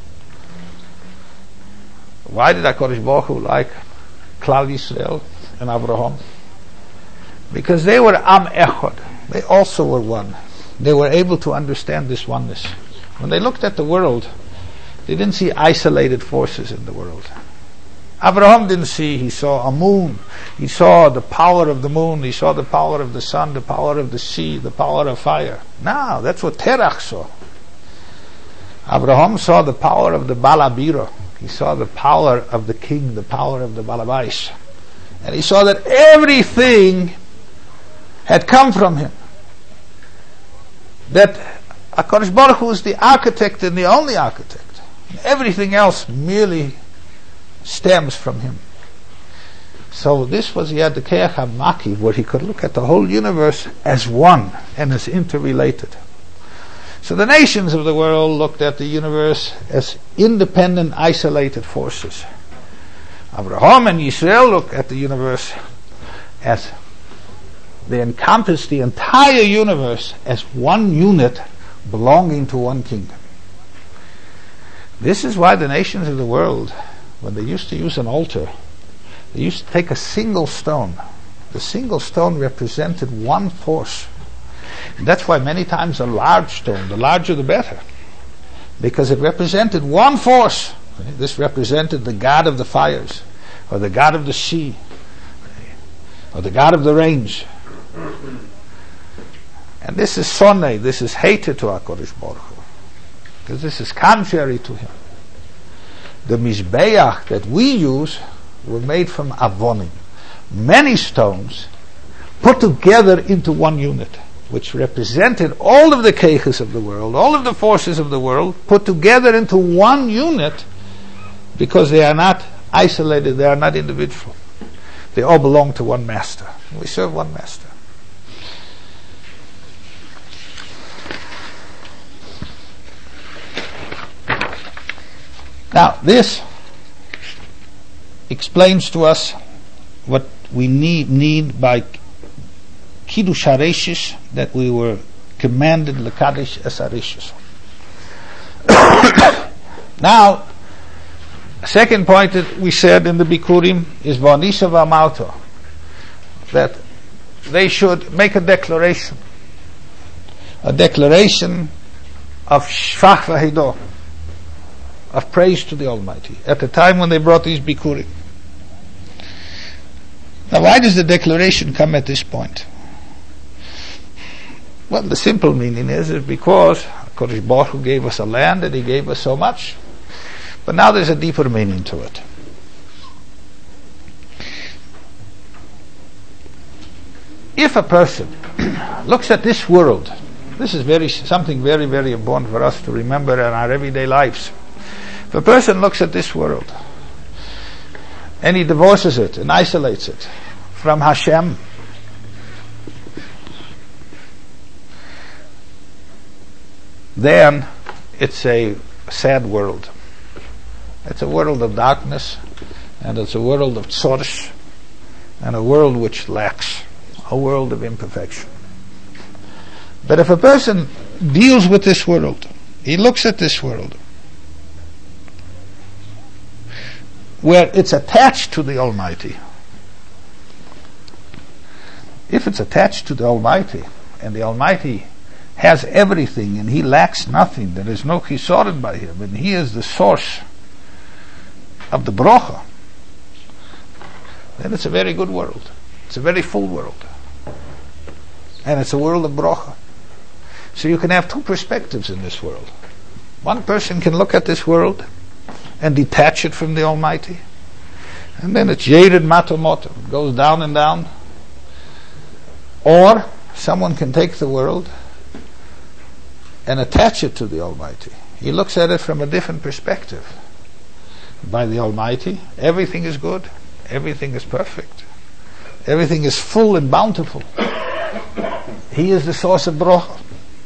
Why did HaKadosh Baruch Hu like Klal Yisrael and Abraham? Because they were Am Echad. They also were one. They were able to understand this oneness. When they looked at the world, they didn't see isolated forces in the world. Abraham didn't see, he saw a moon. He saw the power of the moon. He saw the power of the sun, the power of the sea, the power of fire. No, that's what Terach saw. Abraham saw the power of the Balabira. He saw the power of the king, the power of the Balabais. And he saw that everything had come from him. That HaKadosh Baruch Hu is the architect and the only architect. Everything else merely stems from him. So this was, he had the Keach HaMaki, where he could look at the whole universe as one and as interrelated. So the nations of the world looked at the universe as independent, isolated forces. Abraham and Yisrael looked at the universe as they encompass the entire universe as one unit belonging to one kingdom. This is why the nations of the world, when they used to use an altar, they used to take a single stone. The single stone represented one force. And that's why many times a large stone, the larger the better, because it represented one force. This represented the God of the fires, or the God of the sea, or the God of the rains. And this is sonay, this is hated to HaKadosh Baruch Hu, because this is contrary to Him. The Mizbeach that we use were made from avonim, many stones put together into one unit, which represented all of the keiches of the world, all of the forces of the world, put together into one unit, because they are not isolated, they are not individual. They all belong to one master. We serve one master. Now, this explains to us what we need need by Kiddush HaReishis, that we were commanded L'Kadish Es HaReishis. Now, second point that we said in the Bikurim is V'anisha V'amalto, that they should make a declaration, a declaration of Shvach V'Hido, of praise to the Almighty, at the time when they brought these Bikurim. Now, why does the declaration come at this point? Well, the simple meaning is, is because HaKadosh Baruch Hu gave us a land and He gave us so much. But now there's a deeper meaning to it. If a person looks at this world, this is very something very, very important for us to remember in our everyday lives. If a person looks at this world and he divorces it and isolates it from Hashem, then it's a sad world. It's a world of darkness, and it's a world of tzorish, and a world which lacks, a world of imperfection. But if a person deals with this world, he looks at this world, where it's attached to the Almighty. If it's attached to the Almighty, and the Almighty has everything and he lacks nothing, there is no chisoron by him, and he is the source of the brocha, then it's a very good world. It's a very full world. And it's a world of brocha. So you can have two perspectives in this world. One person can look at this world and detach it from the Almighty, and then it's Yered Mato Moto, it goes down and down. Or someone can take the world and attach it to the Almighty. He looks at it from a different perspective. By the Almighty, everything is good, everything is perfect, everything is full and bountiful. He is the source of brocha.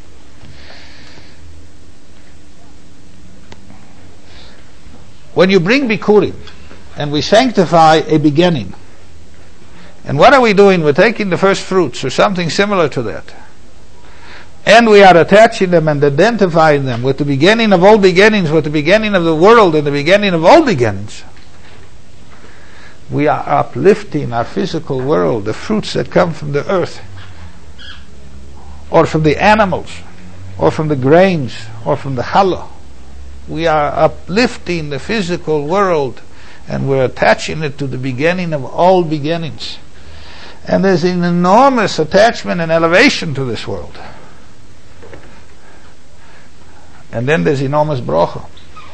When you bring Bikurim and we sanctify a beginning, and what are we doing? We're taking the first fruits or something similar to that, and we are attaching them and identifying them with the beginning of all beginnings, with the beginning of the world and the beginning of all beginnings. We are uplifting our physical world, the fruits that come from the earth, or from the animals, or from the grains, or from the challah. We are uplifting the physical world, and we're attaching it to the beginning of all beginnings. And there's an enormous attachment and elevation to this world. And then there's enormous brocha.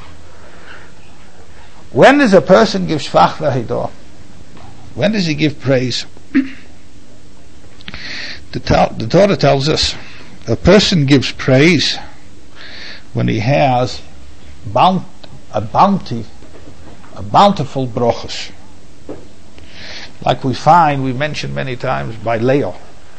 When does a person give shvach v'hidah? When does he give praise? The, ta- the Torah tells us a person gives praise when he has Bount, a bounty, a bountiful brochas, like we find, we mentioned many times by Leah.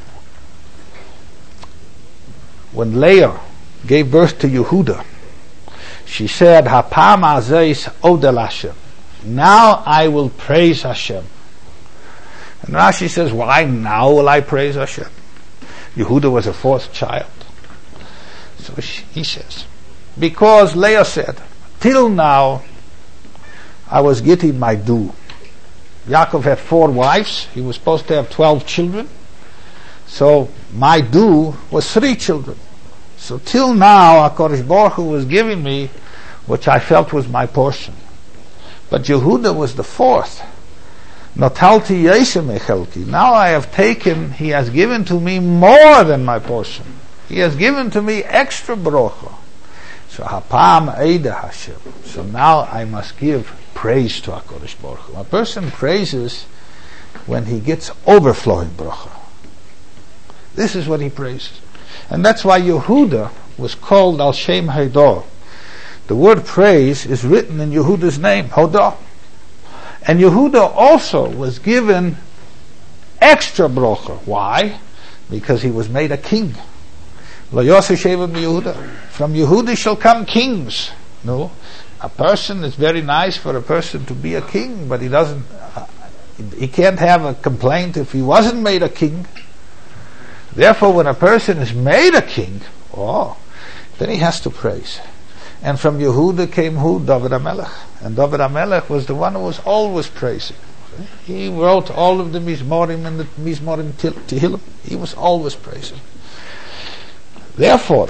When Leah gave birth to Yehuda, she said, "Hapam azeis odel Hashem." Now I will praise Hashem. And Rashi says, "Why now will I praise Hashem?" Yehuda was a fourth child, so she, he says, because Leah said, till now I was getting my due. Yaakov had four wives. He was supposed to have twelve children. So my due was three children. So till now HaKadosh Baruch Hu was giving me which I felt was my portion. But Yehuda was the fourth. Natalti Yeshem Echelki. Now I have taken, he has given to me more than my portion. He has given to me extra brocha. So hapam eida Hashem. So now I must give praise to HaKadosh Baruch Hu. A person praises when he gets overflowing bracha. This is what he praises. And that's why Yehuda was called Al Shem Hodah. The word praise is written in Yehuda's name, Hodah. And Yehuda also was given extra bracha. Why? Because he was made a king. Lo Yosef Sheva Yehuda. From Yehuda shall come kings. No, a person, it's very nice for a person to be a king, but he doesn't. Uh, he can't have a complaint if he wasn't made a king. Therefore, when a person is made a king, oh, then he has to praise. And from Yehuda came who? David HaMelech. And David HaMelech was the one who was always praising. He wrote all of the Mizmorim and the Mizmorim Tehillim. He was always praising. Therefore,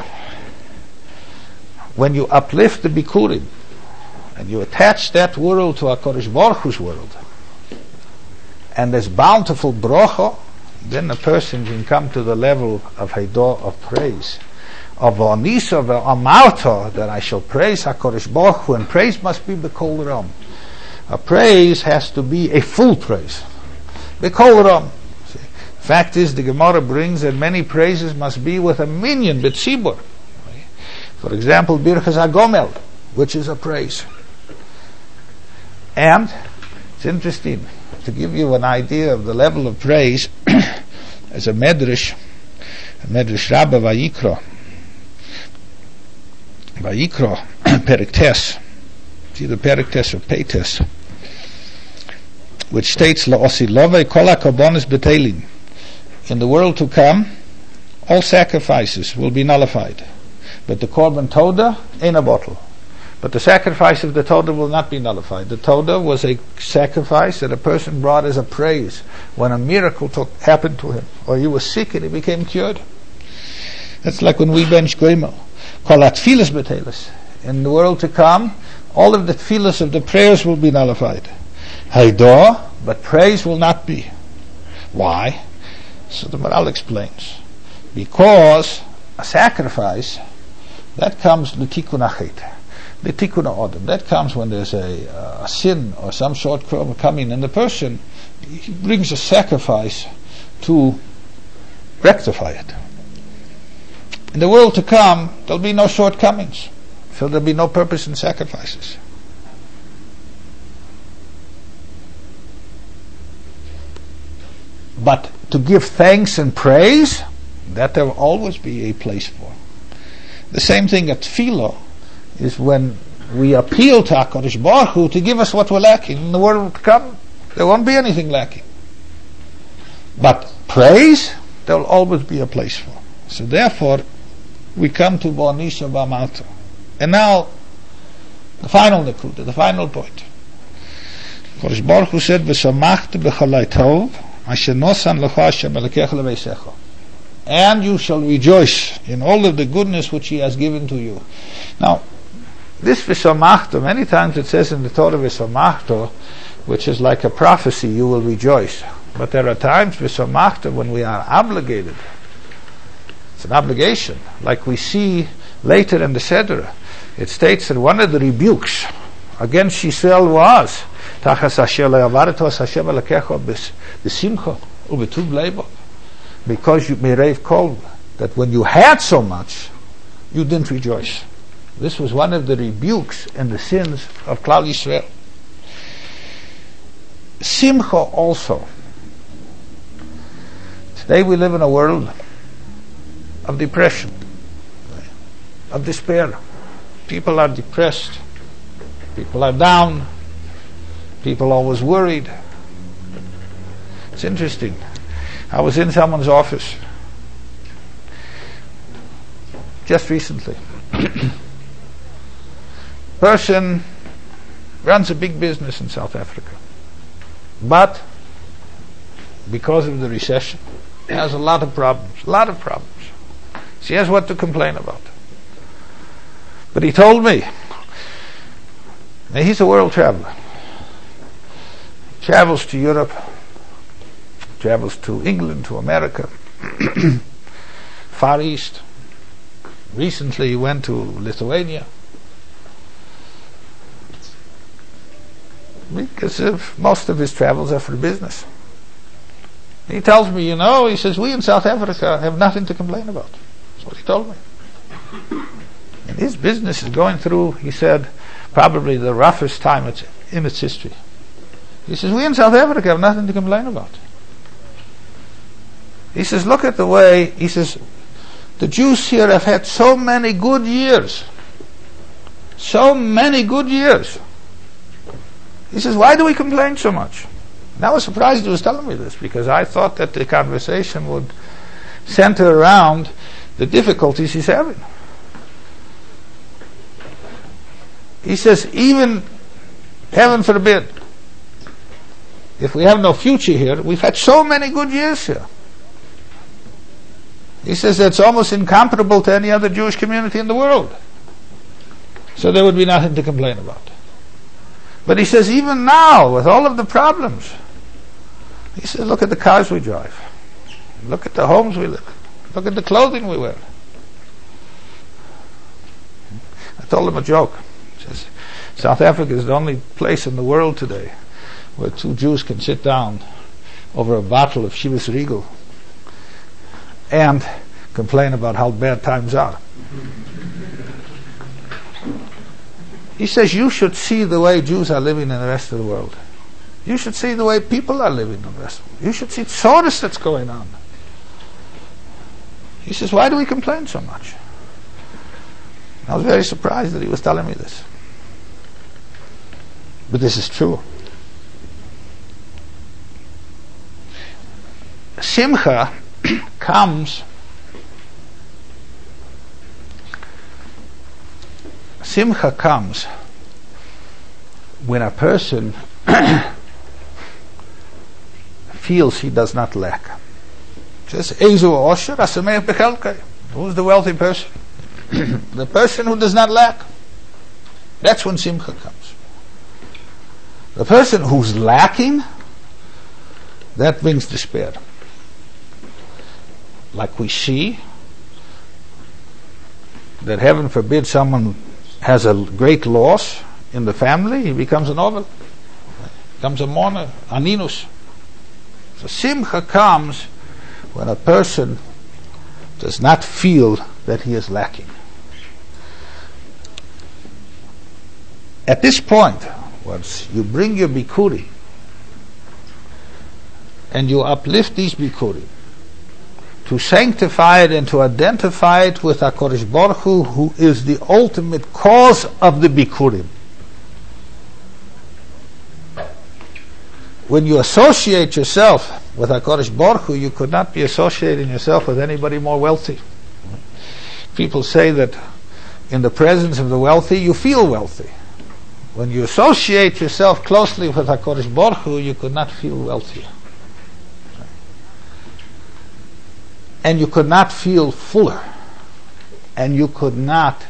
when you uplift the Bikurim and you attach that world to HaKadosh Baruch Hu's world, and there's bountiful brocha, then a person can come to the level of Haidah, of praise, of Anisa, of Amarta, that I shall praise HaKadosh Baruch Hu, and praise must be B'kol Ram. A praise has to be a full praise. B'kol Ram. Fact is, the Gemara brings that many praises must be with a minyan, b'tzibur. For example, Birchas HaGomel, which is a praise. And it's interesting to give you an idea of the level of praise. As a medrash, a medrash Rabbah Vayikra, Vayikra Perek Tes, it's either Perek Tes or Peites, which states La'osilove kol ha'korbanos betelin. In the world to come, all sacrifices will be nullified, but the korban toda ain't a bottle. But the sacrifice of the toda will not be nullified. The toda was a sacrifice that a person brought as a praise when a miracle took, happened to him, or he was sick and he became cured. That's like when we bench goimel. Call that tefillas betelis. In the world to come, all of the tefillas of the prayers will be nullified. Haidah, but praise will not be. Why? So the Maral explains. Because a sacrifice, that comes l'tikkun achet, l'tikkun ha'odem. That comes when there's a, uh, a sin or some shortcoming coming in the person. He brings a sacrifice to rectify it. In the world to come, there'll be no shortcomings, so there'll be no purpose in sacrifices. But to give thanks and praise, that there will always be a place for. The same thing at tefillah is when we appeal to HaKadosh Baruch Hu to give us what we're lacking. In the world to come, there won't be anything lacking. But praise, there will always be a place for. So therefore, we come to Bo'anisha Ba'amata. And now, the final nekuda, the final point. HaKadosh Baruch Hu said, "V'samachta b'chalai tov, asher nosan lecha Hashem Elokecha lebeisecha." And you shall rejoice in all of the goodness which He has given to you. Now, this v'samachta, many times it says in the Torah v'samachta, which is like a prophecy, you will rejoice. But there are times v'samachta when we are obligated. It's an obligation, like we see later in the Seder. It states that one of the rebukes against Yisrael was Tachas asher le'avaretos Hashem Elokecha b'simcha u'b'tuv leibo, because you merev kol, that when you had so much, you didn't rejoice. This was one of the rebukes and the sins of Klal Yisrael. Simcha also. Today we live in a world of depression, of despair. People are depressed. People are down. People are always worried. It's interesting. I was in someone's office just recently. Person runs a big business in South Africa, but because of the recession, has a lot of problems, a lot of problems. She has what to complain about. But he told me, now he's a world traveler. Travels to Europe, travels to England, to America, Far East. Recently he went to Lithuania. Because of most of his travels are for business. He tells me, you know, he says, we in South Africa have nothing to complain about. That's what he told me. And his business is going through, he said, probably the roughest time it's in its history. He says, we in South Africa have nothing to complain about. He says, look at the way, he says, the Jews here have had so many good years. So many good years. He says, why do we complain so much? And I was surprised he was telling me this, because I thought that the conversation would center around the difficulties he's having. He says, even, heaven forbid, if we have no future here, we've had so many good years here. He says it's almost incomparable to any other Jewish community in the world. So there would be nothing to complain about. But he says, even now, with all of the problems, he says, look at the cars we drive. Look at the homes we live in. Look at the clothing we wear. I told him a joke. He says, South Africa is the only place in the world today where two Jews can sit down over a bottle of Chivas Regal and complain about how bad times are. He says, you should see the way Jews are living in the rest of the world. You should see the way people are living in the rest of the world. You should see the soreness that's going on. He says, why do we complain so much? I was very surprised that he was telling me this. But this is true. Simcha comes Simcha comes when a person feels he does not lack. Just Ezu Osher Asameach Bechelkai. Who's the wealthy person? The person who does not lack. That's when simcha comes. The person who's lacking, that brings despair. Like we see that, heaven forbid, someone has a great loss in the family, he becomes an ovel, becomes a mourner, aninus. So simcha comes when a person does not feel that he is lacking. At this point, once you bring your bikurim and you uplift these bikurim to sanctify it and to identify it with HaKadosh Baruch Hu, who is the ultimate cause of the bikurim. When you associate yourself with HaKadosh Baruch Hu, you could not be associating yourself with anybody more wealthy. People say that in the presence of the wealthy, you feel wealthy. When you associate yourself closely with HaKadosh Baruch Hu, you could not feel wealthier. And you could not feel fuller. And you could not,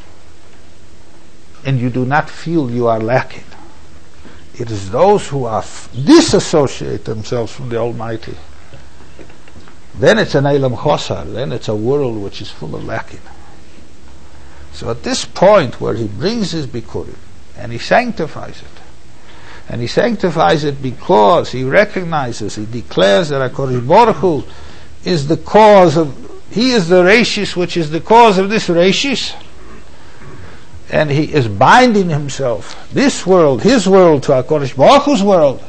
and you do not feel you are lacking. It is those who are f- disassociate themselves from the Almighty. Then it's an Eilam Chosar, then it's a world which is full of lacking. So at this point where he brings his bikurim, and he sanctifies it, and he sanctifies it because he recognizes, he declares that HaKadosh Baruch Hu is the cause of, he is the Reishis which is the cause of this Reishis, and he is binding himself, this world, his world, to HaKadosh Baruch Hu's world,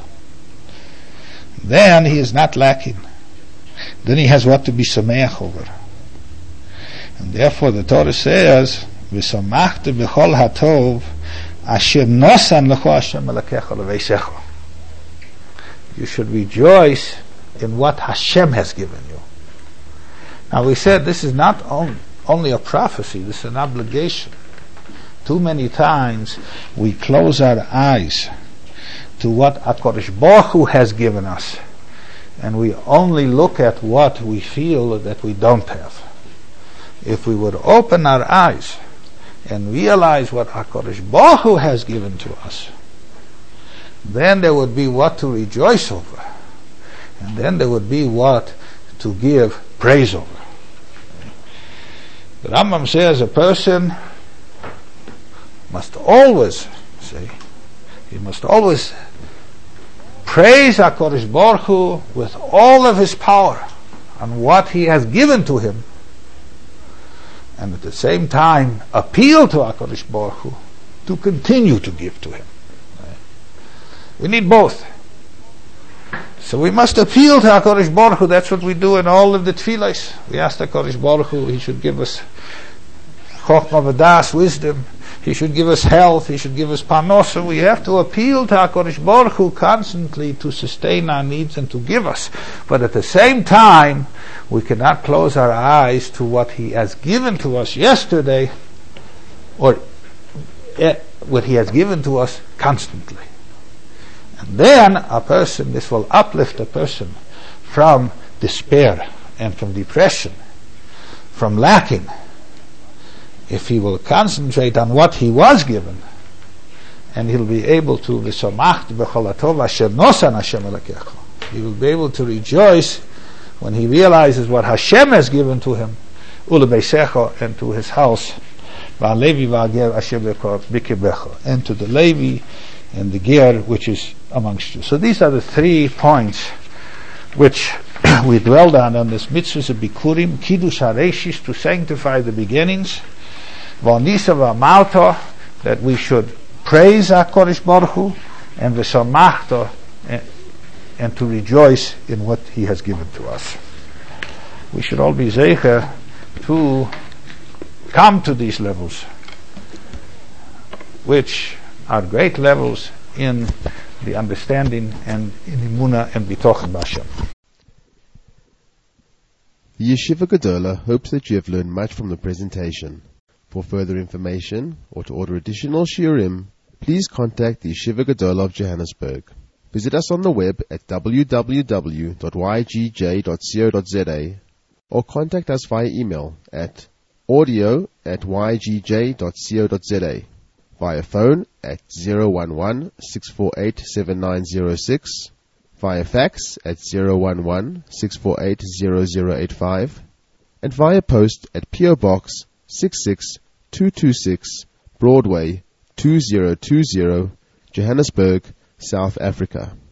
then he is not lacking. Then he has what to be sameach over. And therefore the Torah says, v'samachta b'chol hatov asher nosan lecho Hashem elokecha leveisecha. You should rejoice in what Hashem has given you. Now we said this is not on, only a prophecy, this is an obligation. Too many times we close our eyes to what HaKadosh Baruch Hu has given us, and we only look at what we feel that we don't have. If we would open our eyes and realize what HaKadosh Baruch Hu has given to us, then there would be what to rejoice over, and then there would be what to give praise over. The Rambam says a person must always say, he must always praise HaKadosh Baruch Hu with all of his power on what he has given to him, and at the same time appeal to HaKadosh Baruch Hu to continue to give to him. We need both. So we must appeal to HaKadosh Baruch Hu. That's what we do in all of the tefillos. We ask HaKadosh Baruch Hu, he should give us chokhmah v'das, wisdom. He should give us health. He should give us parnosa. We have to appeal to HaKadosh Baruch Hu constantly to sustain our needs and to give us. But at the same time, we cannot close our eyes to what he has given to us yesterday, or eh, what he has given to us constantly. And then a person, this will uplift a person from despair and from depression, from lacking. If he will concentrate on what he was given, and he'll be able to v'samachta b'chol hatov asher nosan Hashem elokecha. He will be able to rejoice when he realizes what Hashem has given to him, ulebeisecha, and to his house, v'alevi v'ager asher b'kibecha, and to the Levi and the ger which is amongst you. So these are the three points which we dwelled on on this mitzvah of bikurim, kiddush hareishis, to sanctify the beginnings, v'nisa v'amalta, that we should praise HaKadosh Baruch Hu, and v'samachta, and to rejoice in what he has given to us. We should all be zeicher to come to these levels, which are great levels in the understanding and in Emunah and Bitochen B'Hashem. The Yeshiva Gedola hopes that you have learned much from the presentation. For further information or to order additional shiurim, please contact the Yeshiva Gedola of Johannesburg. Visit us on the web at w w w dot y g j dot co dot z a or contact us via email at audio at y g j dot co dot z a, via phone at zero one one, six four eight, seven nine zero six, via fax at zero one one, six four eight, zero zero eight five, and via post at P O Box six six two two six, Broadway two zero two zero, Johannesburg, South Africa.